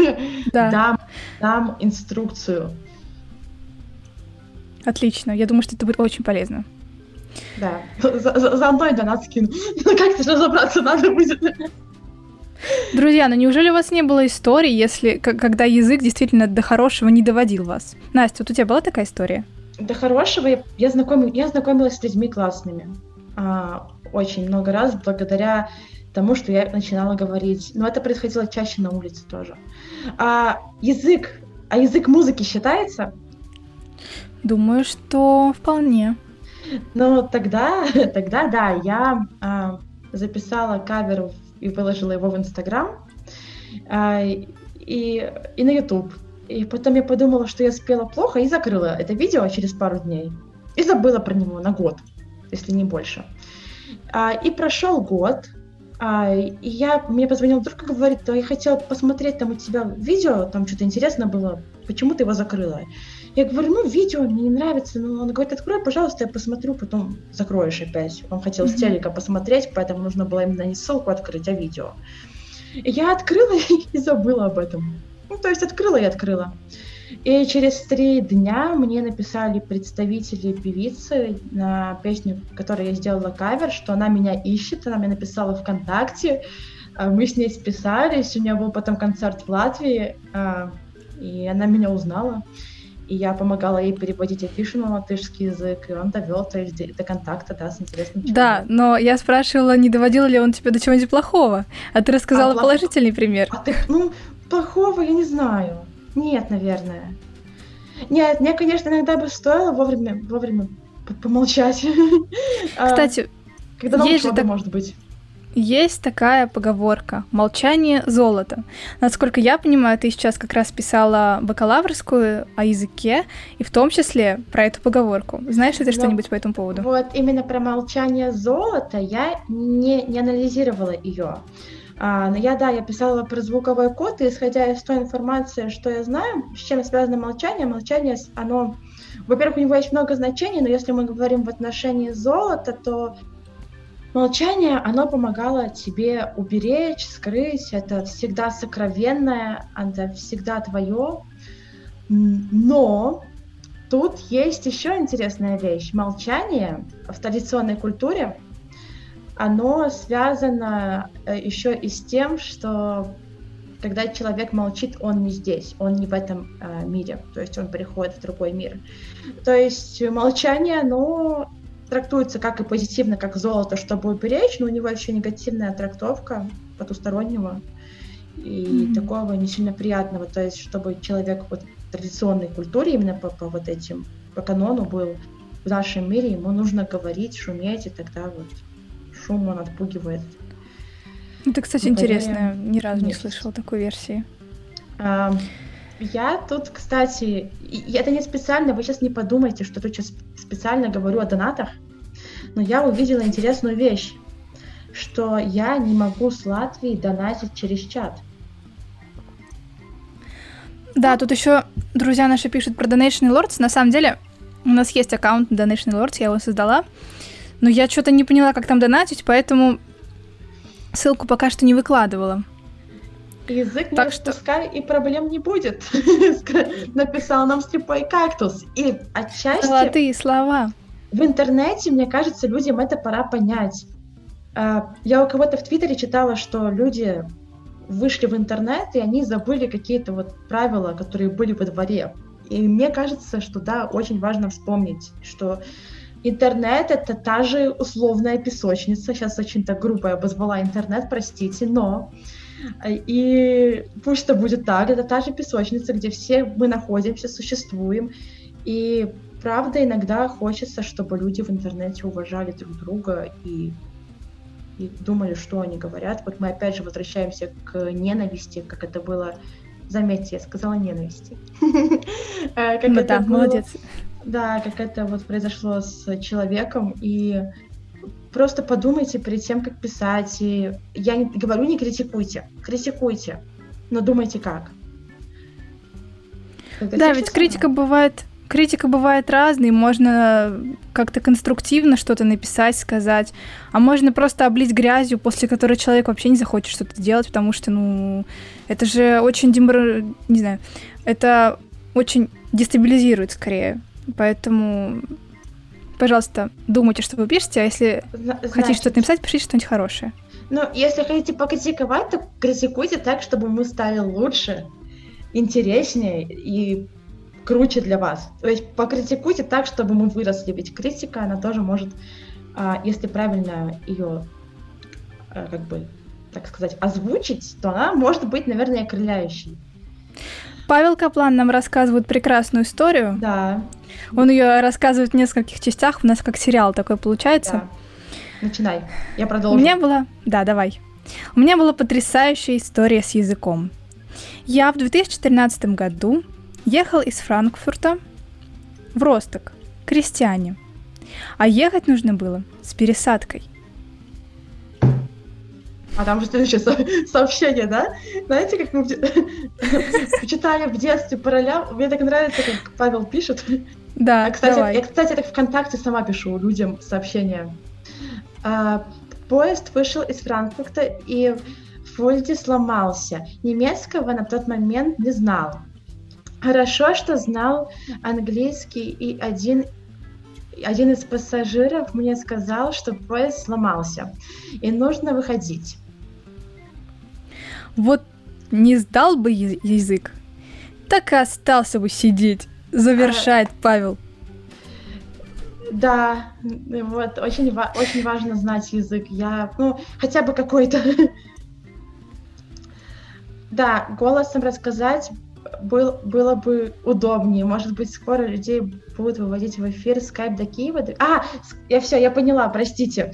дам инструкцию. Отлично, я думаю, что это будет очень полезно. Да, за мной донат скину. Как-то же разобраться надо будет. Друзья, неужели у вас не было истории, когда язык действительно до хорошего не доводил вас? Настя, вот у тебя была такая история? До хорошего я знакомилась с людьми классными. Очень много раз, благодаря тому, что я начинала говорить. Но это происходило чаще на улице тоже. Язык музыки считается? Думаю, что вполне. Ну, тогда да, я записала кавер и выложила его в Инстаграм и на Ютуб. И потом я подумала, что я спела плохо, и закрыла это видео через пару дней. И забыла про него на год, если не больше. И прошел год, и мне позвонил друг и говорит: я хотела посмотреть там у тебя видео, там что-то интересно было, почему ты его закрыла? Я говорю: видео мне не нравится. Он говорит: открой, пожалуйста, я посмотрю, потом закроешь опять. Он хотел с телека посмотреть, поэтому нужно было именно не ссылку открыть, а видео. И я открыла и забыла об этом. То есть открыла и открыла. И через 3 дня мне написали представители певицы на песню, которую я сделала кавер, что она меня ищет, она мне написала ВКонтакте, мы с ней списались, у нее был потом концерт в Латвии, и она меня узнала, и я помогала ей переводить афишу на латышский язык, и он довел, то есть до контакта, да, с интересным человеком. Да, но я спрашивала, не доводил ли он тебя до чего-нибудь плохого, а ты рассказала положительный пример. Плохого я не знаю. Нет, наверное. Нет, мне, конечно, иногда бы стоило вовремя помолчать. Кстати, когда научно, может быть. Есть такая поговорка «молчание – золото». Насколько я понимаю, ты сейчас как раз писала бакалаврскую о языке, и в том числе про эту поговорку. Знаешь ли ты что-нибудь по этому поводу? Вот именно про молчание золота я не анализировала ее. Но я писала про звуковой код, и исходя из той информации, что я знаю, с чем связано молчание, оно, во-первых, у него есть много значений, но если мы говорим в отношении золота, то молчание, оно помогало тебе уберечь, скрыть, это всегда сокровенное, это всегда твое. Но тут есть еще интересная вещь. Молчание в традиционной культуре, оно связано еще и с тем, что когда человек молчит, он не здесь, он не в этом мире, то есть он приходит в другой мир. То есть молчание, оно трактуется как и позитивно, как золото, чтобы уберечь, но у него еще негативная трактовка потустороннего и такого не сильно приятного. То есть чтобы человек в традиционной культуре, именно по канону был в нашем мире, ему нужно говорить, шуметь, и тогда шум, он отпугивает. Это, кстати, интересно. Ни разу не слышала такой версии. Я тут, кстати, это не специально, вы сейчас не подумайте, что тут сейчас специально говорю о донатах, но я увидела интересную вещь, что я не могу с Латвии донатить через чат. Да, тут еще друзья наши пишут про Donation Lords. На самом деле, у нас есть аккаунт Donation Lords, я его создала, но я что-то не поняла, как там донатить, поэтому ссылку пока что не выкладывала. Язык не распускай, и проблем не будет, написал нам слепой кактус. И отчасти... Золотые слова. В интернете, мне кажется, людям это пора понять. Я у кого-то в Твиттере читала, что люди вышли в интернет, и они забыли какие-то правила, которые были во дворе. И мне кажется, что да, очень важно вспомнить, что интернет — это та же условная песочница. Сейчас очень так грубо я обозвала интернет, простите, но... И пусть это будет так, это та же песочница, где все мы находимся, существуем. И правда, иногда хочется, чтобы люди в интернете уважали друг друга и думали, что они говорят. Вот мы опять же возвращаемся к ненависти, как это было... Заметьте, я сказала ненависти. Да, молодец. Да, как это произошло с человеком, и просто подумайте перед тем, как писать. И я не говорю, не критикуйте, но думайте как. Да, ведь критика бывает разной, можно как-то конструктивно что-то написать, сказать, а можно просто облить грязью, после которой человек вообще не захочет что-то делать, потому что, это же очень, не знаю, это очень дестабилизирует скорее. Поэтому, пожалуйста, думайте, что вы пишете, а если хотите что-то написать, пишите что-нибудь хорошее. Если хотите покритиковать, то критикуйте так, чтобы мы стали лучше, интереснее и круче для вас. То есть покритикуйте так, чтобы мы выросли, ведь критика, она тоже может, если правильно ее, так сказать, озвучить, то она может быть, наверное, окрыляющей. Павел Каплан нам рассказывает прекрасную историю. Да. Он ее рассказывает в нескольких частях, у нас как сериал такой получается. Да. Начинай, я продолжу. У меня была... Да, давай. У меня была потрясающая история с языком. Я в 2013 году ехал из Франкфурта в Росток, Крестьяне. А ехать нужно было с пересадкой. А там же следующее сообщение, да? Знаете, как мы читали в детстве параллель? Мне так нравится, как Павел пишет. Да, давай. Я, кстати, так ВКонтакте сама пишу людям сообщения. Поезд вышел из Франкфурта, и в Фульде сломался. Немецкого на тот момент не знал. Хорошо, что знал английский, и один из пассажиров мне сказал, что поезд сломался, и нужно выходить. Вот не сдал бы язык, так и остался бы сидеть, завершает Павел. Да, вот, очень важно знать язык. Хотя бы какой-то. Да, голосом рассказать было бы удобнее. Может быть, скоро людей будут выводить в эфир Skype до Киева. Я поняла, простите.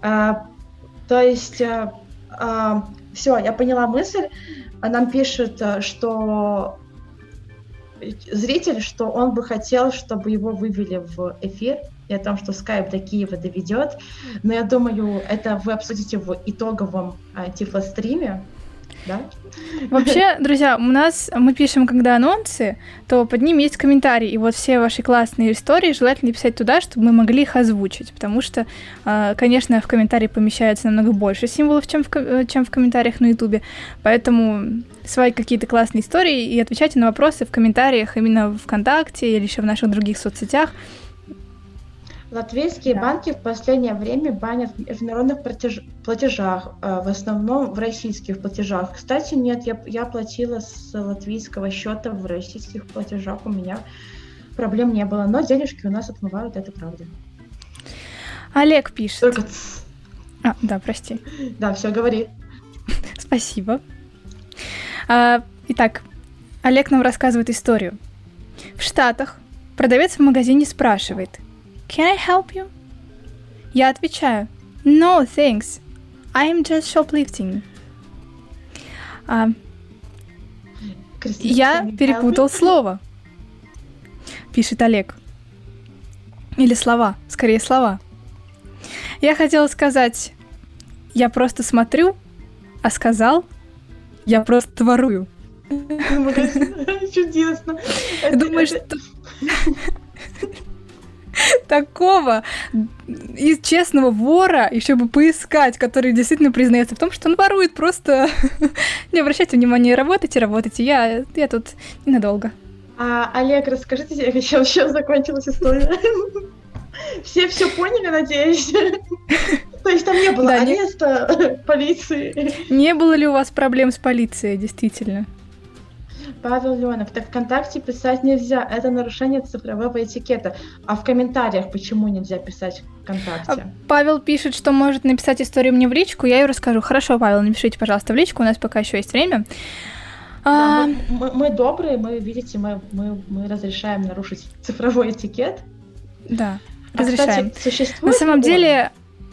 Все, я поняла мысль. Нам пишет, что зритель, что он бы хотел, чтобы его вывели в эфир, и о том, что Skype до Киева доведет. Но я думаю, это вы обсудите в итоговом тифлостриме. Да? Вообще, друзья, мы пишем, когда анонсы, то под ним есть комментарии, и вот все ваши классные истории желательно писать туда, чтобы мы могли их озвучить, потому что, конечно, в комментарии помещается намного больше символов, чем в комментариях на Ютубе, поэтому свои какие-то классные истории и отвечайте на вопросы в комментариях именно в ВКонтакте или еще в наших других соцсетях. Латвийские банки в последнее время банят в международных платежах, в основном в российских платежах. Кстати, нет, я платила с латвийского счета в российских платежах, у меня проблем не было, но денежки у нас отмывают, это правда. Олег пишет. Только... Да, прости. Да, все, говори. Спасибо. Итак, Олег нам рассказывает историю. В Штатах продавец в магазине спрашивает: Can I help you? Я отвечаю: No, thanks. I'm just shoplifting. Я перепутал слово, пишет Олег. Или слова, скорее слова. Я хотела сказать: я просто смотрю, а сказал: я просто ворую. Чудесно. Думаю, что... Такого из честного вора еще бы поискать, который действительно признается в том, что он ворует, просто не обращайте внимания, работайте, я тут ненадолго. Олег, расскажите, чем закончилась история? Все поняли, надеюсь? То есть там не было ареста полиции? Не было ли у вас проблем с полицией, действительно? Павел Леонов, так ВКонтакте писать нельзя, это нарушение цифрового этикета. А в комментариях почему нельзя писать ВКонтакте? Павел пишет, что может написать историю мне в личку, я ей расскажу. Хорошо, Павел, напишите, пожалуйста, в личку, у нас пока еще есть время. Да, мы добрые, видите, мы разрешаем нарушить цифровой этикет. Да, разрешаем. Кстати, существует на самом деле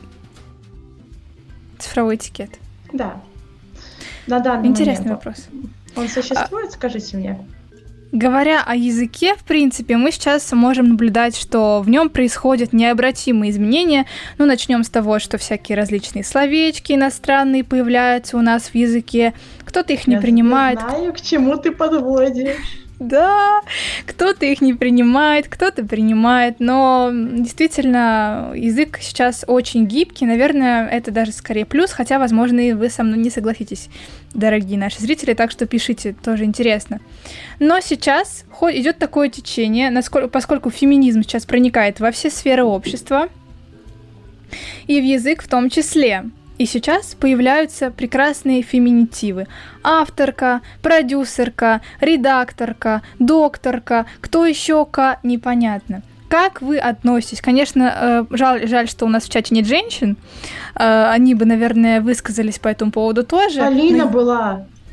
цифровой этикет. Да. На данный Интересный момент. Вопрос. Он существует, скажите мне? Говоря о языке, в принципе, мы сейчас можем наблюдать, что в нем происходят необратимые изменения. Ну, начнем с того, что всякие различные словечки иностранные появляются у нас в языке. Кто-то их не принимает. Я знаю, к чему ты подводишь. Да, кто-то их не принимает, кто-то принимает, но действительно язык сейчас очень гибкий, наверное, это даже скорее плюс, хотя, возможно, и вы со мной не согласитесь, дорогие наши зрители, так что пишите, тоже интересно. Но сейчас идет такое течение, поскольку феминизм сейчас проникает во все сферы общества, и в язык в том числе. И сейчас появляются прекрасные феминитивы. Авторка, продюсерка, редакторка, докторка, кто еще непонятно. Как вы относитесь? Конечно, жаль, что у нас в чате нет женщин. Они бы, наверное, высказались по этому поводу тоже. Алина была.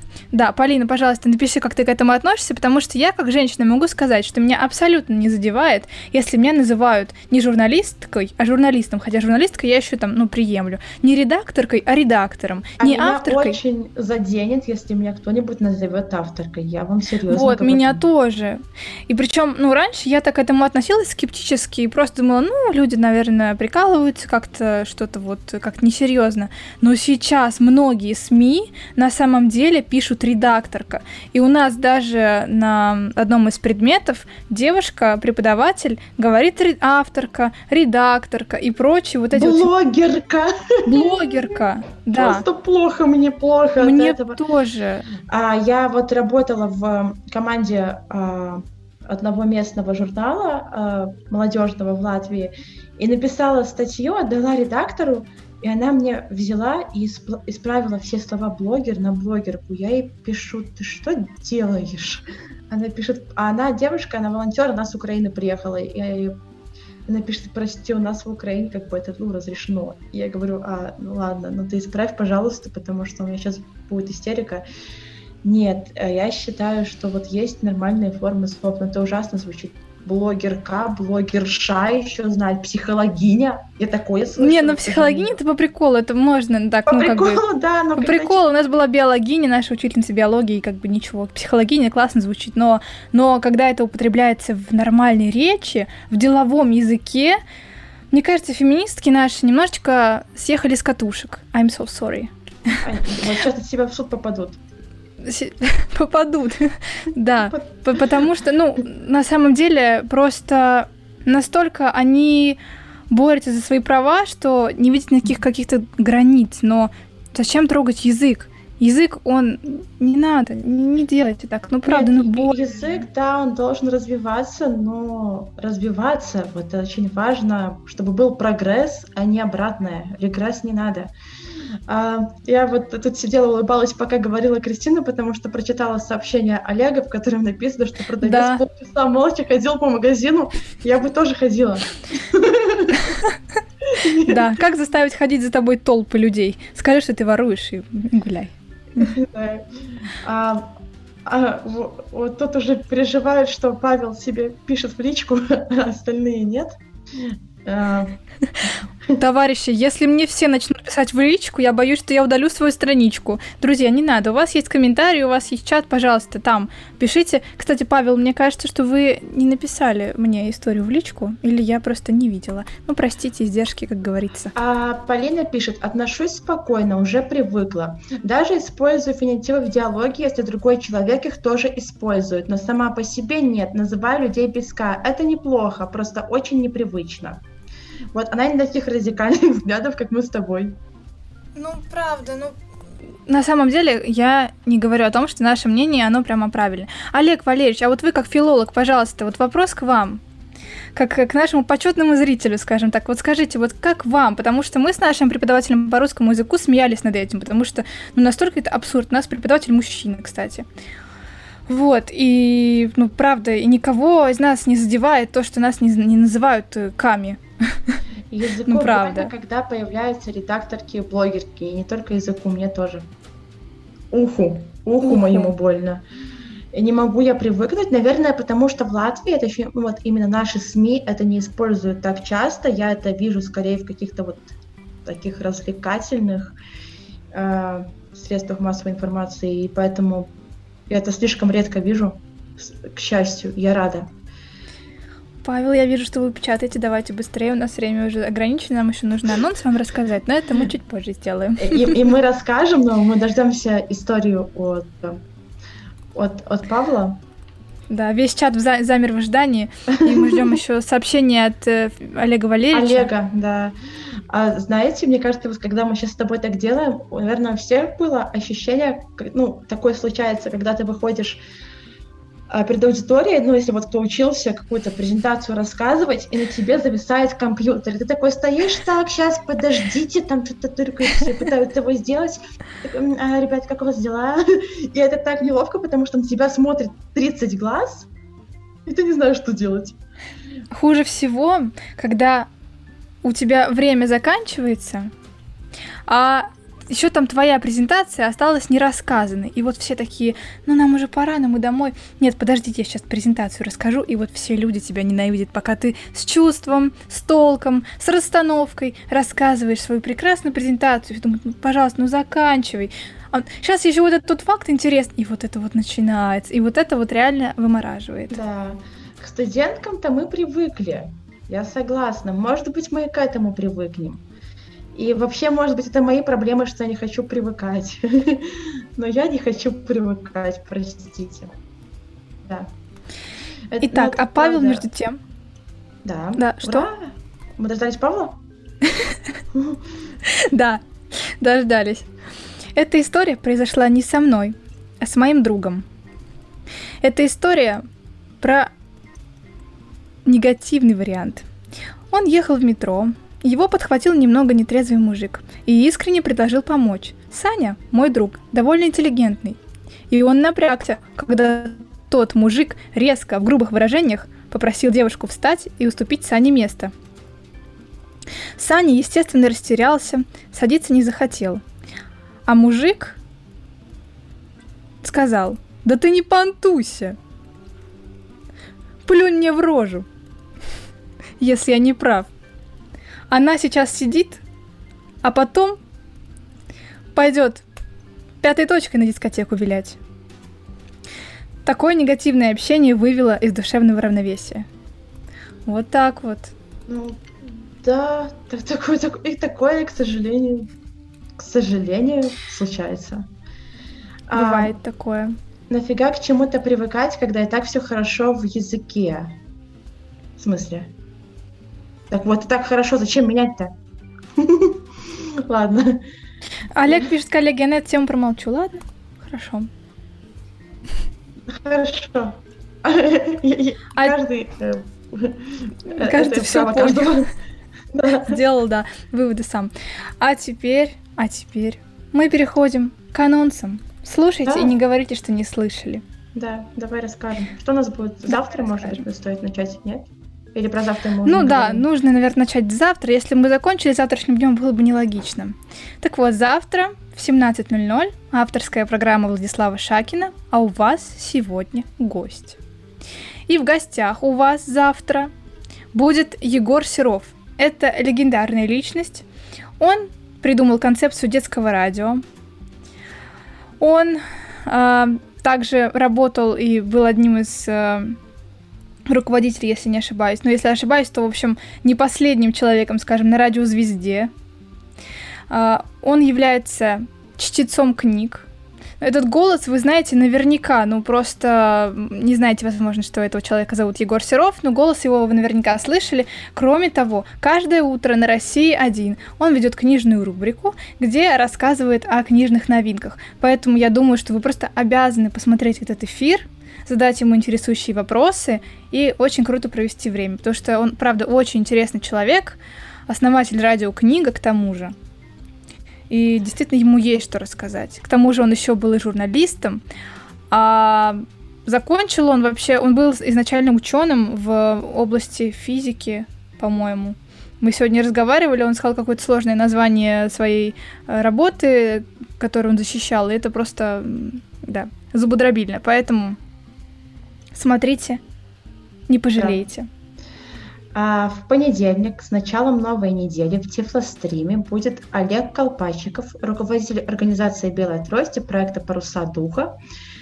Да, Полина, пожалуйста, напиши, как ты к этому относишься, потому что я, как женщина, могу сказать, что меня абсолютно не задевает, если меня называют не журналисткой, а журналистом, хотя журналисткой я еще там, приемлю. Не редакторкой, а редактором. Не меня авторкой. Очень заденет, если меня кто-нибудь назовет авторкой. Я вам серьезно Вот, говорю. меня тоже. И причем, раньше я так к этому относилась скептически и просто думала, люди, наверное, прикалываются как-то, что-то вот как несерьезно. Но сейчас многие СМИ на самом деле пишут редакторка. И у нас даже на одном из предметов девушка, преподаватель, говорит авторка, редакторка и прочие вот эти Блогерка. Блогерка, да. Просто плохо, мне плохо Мне от этого. тоже. Я вот работала в команде одного местного журнала молодежного в Латвии и написала статью, отдала редактору, и она мне взяла и исправила все слова блогер на блогерку. Я ей пишу: ты что делаешь? Она пишет, она девушка, она волонтер, она с Украины приехала. И она пишет: прости, у нас в Украине как бы это разрешено. И я говорю: ладно, ты исправь, пожалуйста, потому что у меня сейчас будет истерика. Нет, я считаю, что вот есть нормальные формы слов, но это ужасно звучит. Блогерка, блогерша, еще знать, психологиня. Я такое слышу. Не, психологиня это по приколу, это можно так, по приколу, да. По приколу, у нас была биологиня, наша учительница биологии, как бы ничего. Психологиня классно звучит, но когда это употребляется в нормальной речи, в деловом языке, мне кажется, феминистки наши немножечко съехали с катушек. I'm so sorry. Вот сейчас от тебя в суд попадут. Попадут, да, потому что, на самом деле, просто настолько они борются за свои права, что не видят никаких каких-то границ, но зачем трогать язык? Язык, он не надо, не делайте так, правда, язык, да, он должен развиваться, но развиваться, вот это очень важно, чтобы был прогресс, а не обратное, регресс не надо. Я вот тут сидела, улыбалась, пока говорила Кристина, потому что прочитала сообщение Олега, в котором написано, что продавец полчаса молча ходил по магазину. Я бы тоже ходила. Да, как заставить ходить за тобой толпы людей? Скажи, что ты воруешь, и гуляй. Вот тут уже переживают, что Павел себе пишет в личку, а остальные нет. Товарищи, если мне все начнут писать в личку, я боюсь, что я удалю свою страничку. Друзья, не надо, у вас есть комментарии, у вас есть чат, пожалуйста, там пишите. Кстати, Павел, мне кажется, что вы не написали мне историю в личку, или я просто не видела. Простите, издержки, как говорится. Полина пишет: отношусь спокойно, уже привыкла. Даже использую феминитивы в диалоге, если другой человек их тоже использует, но сама по себе нет, называю людей без «к». Это неплохо, просто очень непривычно. Вот, она не таких радикальных взглядов, как мы с тобой. Правда, На самом деле, я не говорю о том, что наше мнение, оно прямо правильное. Олег Валерьевич, а вот вы как филолог, пожалуйста, вот вопрос к вам. Как к нашему почетному зрителю, скажем так. Вот скажите, вот как вам? Потому что мы с нашим преподавателем по русскому языку смеялись над этим, потому что настолько это абсурд. У нас преподаватель мужчина, кстати. Вот, и, правда, и никого из нас не задевает то, что нас не называют ками. Языку больно, когда появляются редакторки и блогерки, и не только языку, мне тоже. Уху моему больно. И не могу я привыкнуть, наверное, потому что в Латвии это еще, именно наши СМИ это не используют так часто. Я это вижу скорее в каких-то таких развлекательных средствах массовой информации, и поэтому я это слишком редко вижу. К счастью, я рада. Павел, я вижу, что вы печатаете, давайте быстрее, у нас время уже ограничено, нам еще нужно анонс вам рассказать, но это мы чуть позже сделаем. И мы расскажем, но мы дождемся историю от Павла. Да, весь чат замер в ожидании, и мы ждем еще сообщения от Олега Валерьевича. Олега, да. Знаете, мне кажется, когда мы сейчас с тобой так делаем, наверное, у всех было ощущение, такое случается, когда ты выходишь перед аудиторией, если кто учился какую-то презентацию рассказывать, и на тебе зависает компьютер. И ты такой стоишь, так, сейчас, подождите, там что-то тыркаются, пытаются его сделать. Ребят, как у вас дела? И это так неловко, потому что на тебя смотрит 30 глаз, и ты не знаешь, что делать. Хуже всего, когда у тебя время заканчивается, а еще там твоя презентация осталась нерассказанной. И вот все такие, ну нам уже пора, но мы домой. Нет, подождите, я сейчас презентацию расскажу, и вот все люди тебя ненавидят, пока ты с чувством, с толком, с расстановкой рассказываешь свою прекрасную презентацию. И думают, ну, пожалуйста, ну заканчивай. Сейчас еще вот этот факт интересный, и вот это вот начинается, и вот это вот реально вымораживает. Да, к студенткам-то мы привыкли, я согласна. Может быть, мы и к этому привыкнем. И вообще, может быть, это мои проблемы, что я не хочу привыкать. Но я не хочу привыкать, простите. Да. Итак, а Павел между тем... Да. Да, что? Мы дождались Павла? Да, дождались. Эта история произошла не со мной, а с моим другом. Это история про негативный вариант. Он ехал в метро, его подхватил немного нетрезвый мужик и искренне предложил помочь. Саня, мой друг, довольно интеллигентный. И он напрягся, когда тот мужик резко, в грубых выражениях, попросил девушку встать и уступить Сане место. Саня, естественно, растерялся, садиться не захотел. А мужик сказал: «Да ты не понтуйся! Плюнь мне в рожу, если я не прав. Она сейчас сидит, а потом пойдет пятой точкой на дискотеку вилять». Такое негативное общение вывело из душевного равновесия. Вот так вот. Ну, да, такое, к сожалению, случается. Бывает такое. Нафига к чему-то привыкать, когда и так все хорошо в языке? В смысле? Так вот, и так хорошо, зачем менять-то? Ладно. Олег пишет, коллеги, я на эту тему промолчу. Ладно, хорошо. Хорошо. Каждый все понял. Сделал, да, выводы сам. А теперь мы переходим к анонсам. Слушайте и не говорите, что не слышали. Да, давай расскажем. Что у нас будет завтра, может быть, стоит начать, нет? Или про завтра мы Ну да, нужно, наверное, начать завтра. Если мы закончили завтрашним днем, было бы нелогично. Так вот, завтра в 17:00 авторская программа Владислава Шакина, а у вас сегодня гость. И в гостях у вас завтра будет Егор Серов. Это легендарная личность. Он придумал концепцию детского радио. Он также работал и был одним из руководителей, если не ошибаюсь. Но если ошибаюсь, то, в общем, не последним человеком, скажем, на радиозвезде. Он является чтецом книг. Этот голос вы знаете наверняка, ну просто не знаете, возможно, что этого человека зовут Егор Серов, но голос его вы наверняка слышали. Кроме того, каждое утро на России-1 он ведет книжную рубрику, где рассказывает о книжных новинках. Поэтому я думаю, что вы просто обязаны посмотреть этот эфир, задать ему интересующие вопросы и очень круто провести время, потому что он, правда, очень интересный человек, основатель радиокнига к тому же. И действительно ему есть что рассказать. К тому же он еще был и журналистом. А закончил он вообще... Он был изначально ученым в области физики, по-моему. Мы сегодня разговаривали, он сказал какое-то сложное название своей работы, которую он защищал. И это просто, да, зубодробильно. Поэтому смотрите, не пожалеете. Да. В понедельник, с началом новой недели, в Тифлостриме будет Олег Колпачиков, руководитель организации «Белая трость» и проекта «Паруса духа».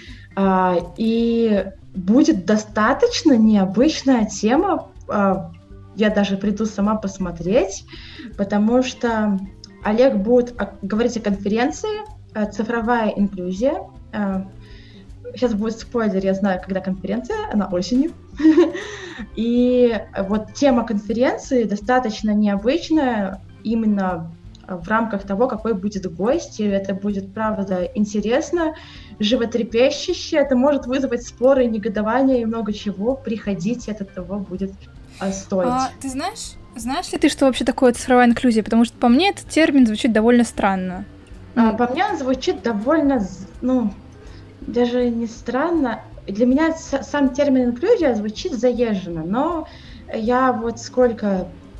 И будет достаточно необычная тема. Я даже приду сама посмотреть, потому что Олег будет говорить о конференции «Цифровая инклюзия». Сейчас будет спойлер, я знаю, когда конференция, она осенью. И вот тема конференции достаточно необычная именно в рамках того, какой будет гость. И это будет, правда, интересно, животрепещуще. Это может вызвать споры, негодования и много чего. Приходите, это того будет стоить. Ты знаешь ли ты, что вообще такое цифровая инклюзия? Потому что по мне этот термин звучит довольно странно. По мне он звучит довольно, даже не странно. Для меня сам термин инклюзия звучит заезженно, но я вот сколько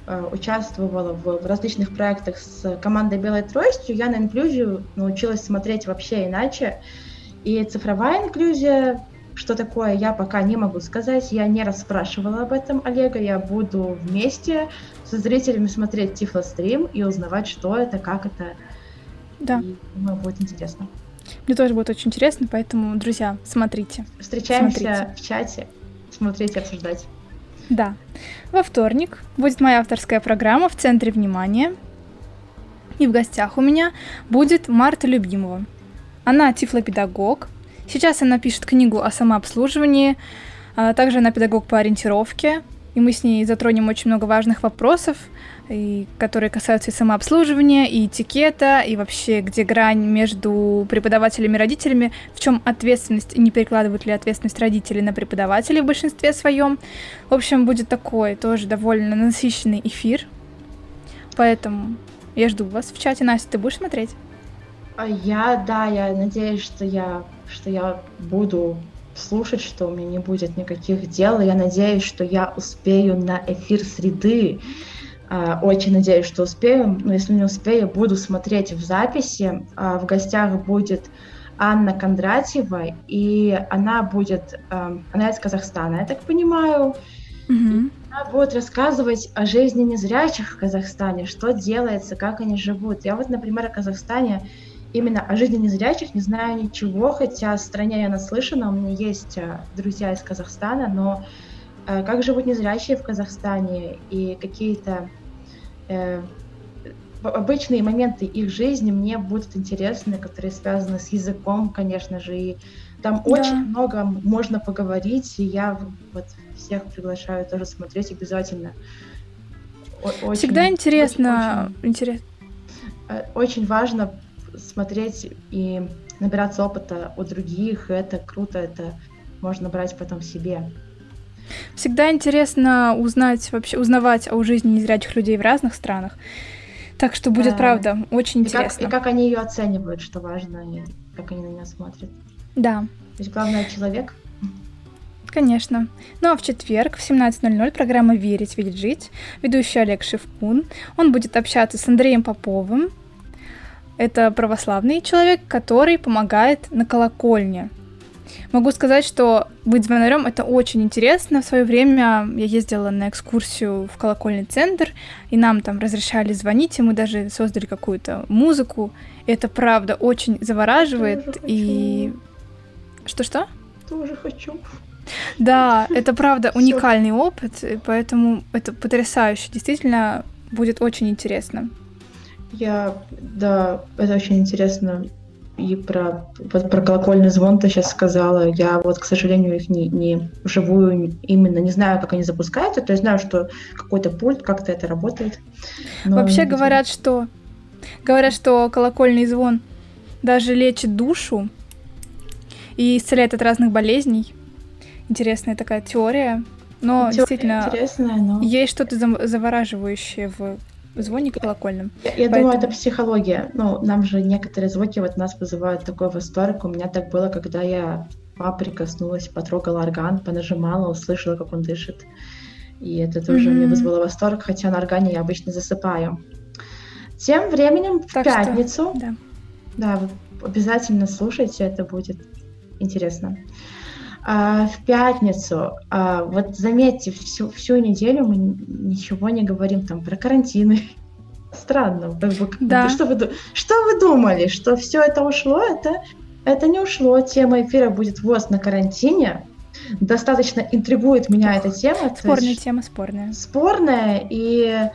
участвовала в различных проектах с командой «Белой тростью», я на инклюзию научилась смотреть вообще иначе. И цифровая инклюзия, что такое, я пока не могу сказать. Я не расспрашивала об этом Олега. Я буду вместе со зрителями смотреть Тифлострим и узнавать, что это, как это. Да. И думаю, будет интересно. Мне тоже будет очень интересно, поэтому, друзья, смотрите. Встречаемся в чате, смотрите, обсуждать. Да. Во вторник будет моя авторская программа «В центре внимания». И в гостях у меня будет Марта Любимова. Она тифлопедагог. Сейчас она пишет книгу о самообслуживании. Также она педагог по ориентировке. И мы с ней затронем очень много важных вопросов, которые касаются и самообслуживания, и этикета, и вообще, где грань между преподавателями и родителями, в чем ответственность, и не перекладывают ли ответственность родителей на преподавателей в большинстве своем. В общем, будет такой тоже довольно насыщенный эфир. Поэтому я жду вас в чате. Настя, ты будешь смотреть? Я надеюсь, что я буду слушать, что у меня не будет никаких дел. Я надеюсь, что я успею на эфир среды. Очень надеюсь, что успею. Но если не успею, буду смотреть в записи. В гостях будет Анна Кондратьева, и она из Казахстана, я так понимаю. Угу. Она будет рассказывать о жизни незрячих в Казахстане, что делается, как они живут. Я вот, например, о Казахстане, именно о жизни незрячих не знаю ничего, хотя в стране я наслышана, у меня есть друзья из Казахстана, но как живут незрячие в Казахстане и какие-то обычные моменты их жизни мне будут интересны, которые связаны с языком, конечно же, и там очень много можно поговорить, и я вот всех приглашаю тоже смотреть обязательно. Всегда интересно. Очень важно смотреть и набираться опыта у других, это круто, это можно брать потом себе. Всегда интересно узнавать о жизни незрячих людей в разных странах. Так что будет, правда, очень интересно. И как они ее оценивают, что важно, и как они на нее смотрят. Да. То есть главное человек. Конечно. Ну а в четверг в 17:00 программа «Верить, видеть, жить». Ведущий Олег Шевкун. Он будет общаться с Андреем Поповым. Это православный человек, который помогает на колокольне. Могу сказать, что быть звонарем — это очень интересно. В свое время я ездила на экскурсию в колокольный центр, и нам там разрешали звонить, и мы даже создали какую-то музыку. Это правда очень завораживает. И что-что? Тоже хочу. Да, это правда уникальный опыт, поэтому это потрясающе. Действительно, будет очень интересно. Это очень интересно. И про колокольный звон ты сейчас сказала. Я вот, к сожалению, их не вживую именно не знаю, как они запускаются. То есть знаю, что какой-то пульт, как-то это работает. Вообще говорят, что колокольный звон даже лечит душу и исцеляет от разных болезней. Интересная такая теория. Но действительно, есть что-то завораживающее в звоне колокольном. Я думаю, это психология. Нам же некоторые звуки нас вызывают такой восторг. У меня так было, когда я прикоснулась, потрогала орган, понажимала, услышала, как он дышит. И это тоже мне вызвало восторг, хотя на органе я обычно засыпаю. Тем временем в пятницу... вы обязательно слушайте, это будет интересно. В пятницу, вот заметьте, всю неделю мы ничего не говорим там про карантины. Странно. Да. Что вы думали, что все это ушло? Это не ушло. Тема эфира будет ВОЗ на карантине. Достаточно интригует меня эта тема. Спорная. Спорная, и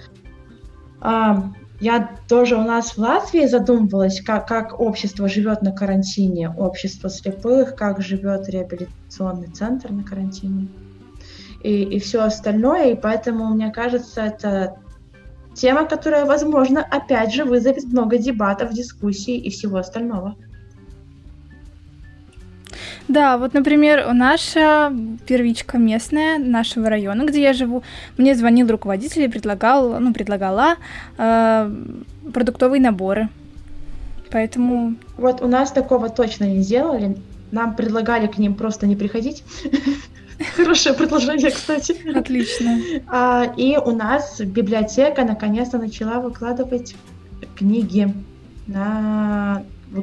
я тоже у нас в Латвии задумывалась, как общество живет на карантине, общество слепых, как живет реабилитационный центр на карантине и все остальное. И поэтому, мне кажется, это тема, которая, возможно, опять же вызовет много дебатов, дискуссий и всего остального. Да, вот, например, наша первичка местная, нашего района, где я живу, мне звонил руководитель и предлагала продуктовые наборы. Поэтому... Вот у нас такого точно не делали. Нам предлагали к ним просто не приходить. хорошее предложение, кстати. Отлично. И у нас библиотека наконец-то начала выкладывать книги на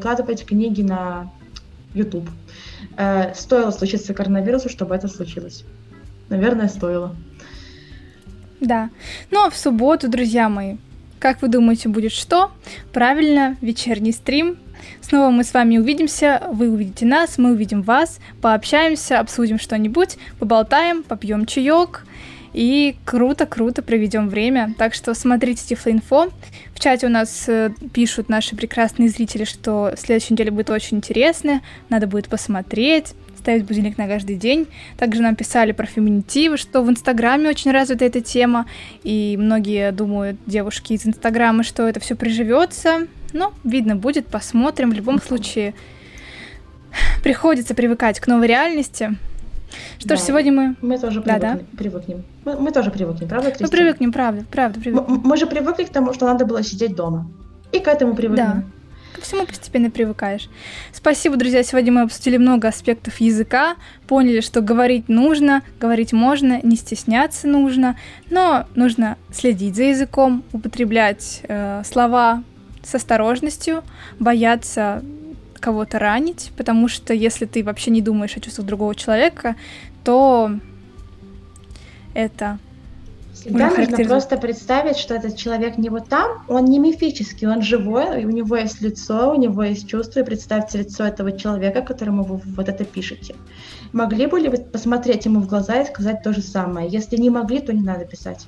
YouTube. Стоило случиться коронавирусу, чтобы это случилось. Наверное, стоило. Да. Ну а в субботу, друзья мои, как вы думаете, будет что? Правильно, вечерний стрим. Снова мы с вами увидимся, вы увидите нас, мы увидим вас, пообщаемся, обсудим что-нибудь, поболтаем, попьем чаек и круто-круто проведем время. Так что смотрите Тифлоинфо. В чате у нас пишут наши прекрасные зрители, что следующая неделя будет очень интересная, надо будет посмотреть, ставить будильник на каждый день. Также нам писали про феминитивы, что в Инстаграме очень развита эта тема, и многие думают, девушки из Инстаграма, что это все приживется. Но видно будет, посмотрим. В любом случае приходится привыкать к новой реальности. Что ж, сегодня мы тоже привыкнем. Мы тоже привыкнем, правда, Кристина? Мы привыкнем, правда привыкнем. Мы же привыкли к тому, что надо было сидеть дома. И к этому привыкнем. Да. Ко всему постепенно привыкаешь. Спасибо, друзья. Сегодня мы обсудили много аспектов языка, поняли, что говорить нужно, говорить можно, не стесняться нужно, но нужно следить за языком, употреблять слова с осторожностью, бояться кого-то ранить, потому что если ты вообще не думаешь о чувствах другого человека, то это... Всегда нужно просто представить, что этот человек не вот там, он не мифический, он живой, у него есть лицо, у него есть чувства, и представьте лицо этого человека, которому вы вот это пишете. Могли бы ли вы посмотреть ему в глаза и сказать то же самое? Если не могли, то не надо писать.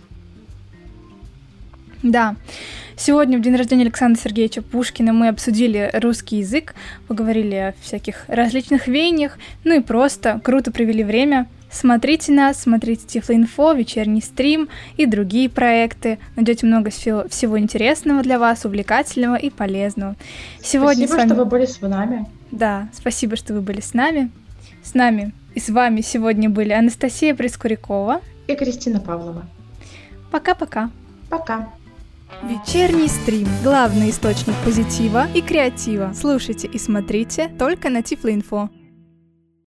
Да. Сегодня, в день рождения Александра Сергеевича Пушкина, мы обсудили русский язык, поговорили о всяких различных веяниях, ну и просто круто провели время. Смотрите нас, смотрите Тифлоинфо, вечерний стрим и другие проекты. Найдете много всего интересного для вас, увлекательного и полезного. Сегодня спасибо, что вы были с нами. Да, спасибо, что вы были с нами. С нами и с вами сегодня были Анастасия Прескурякова и Кристина Павлова. Пока-пока. Пока. Вечерний стрим. Главный источник позитива и креатива. Слушайте и смотрите только на Тифлоинфо.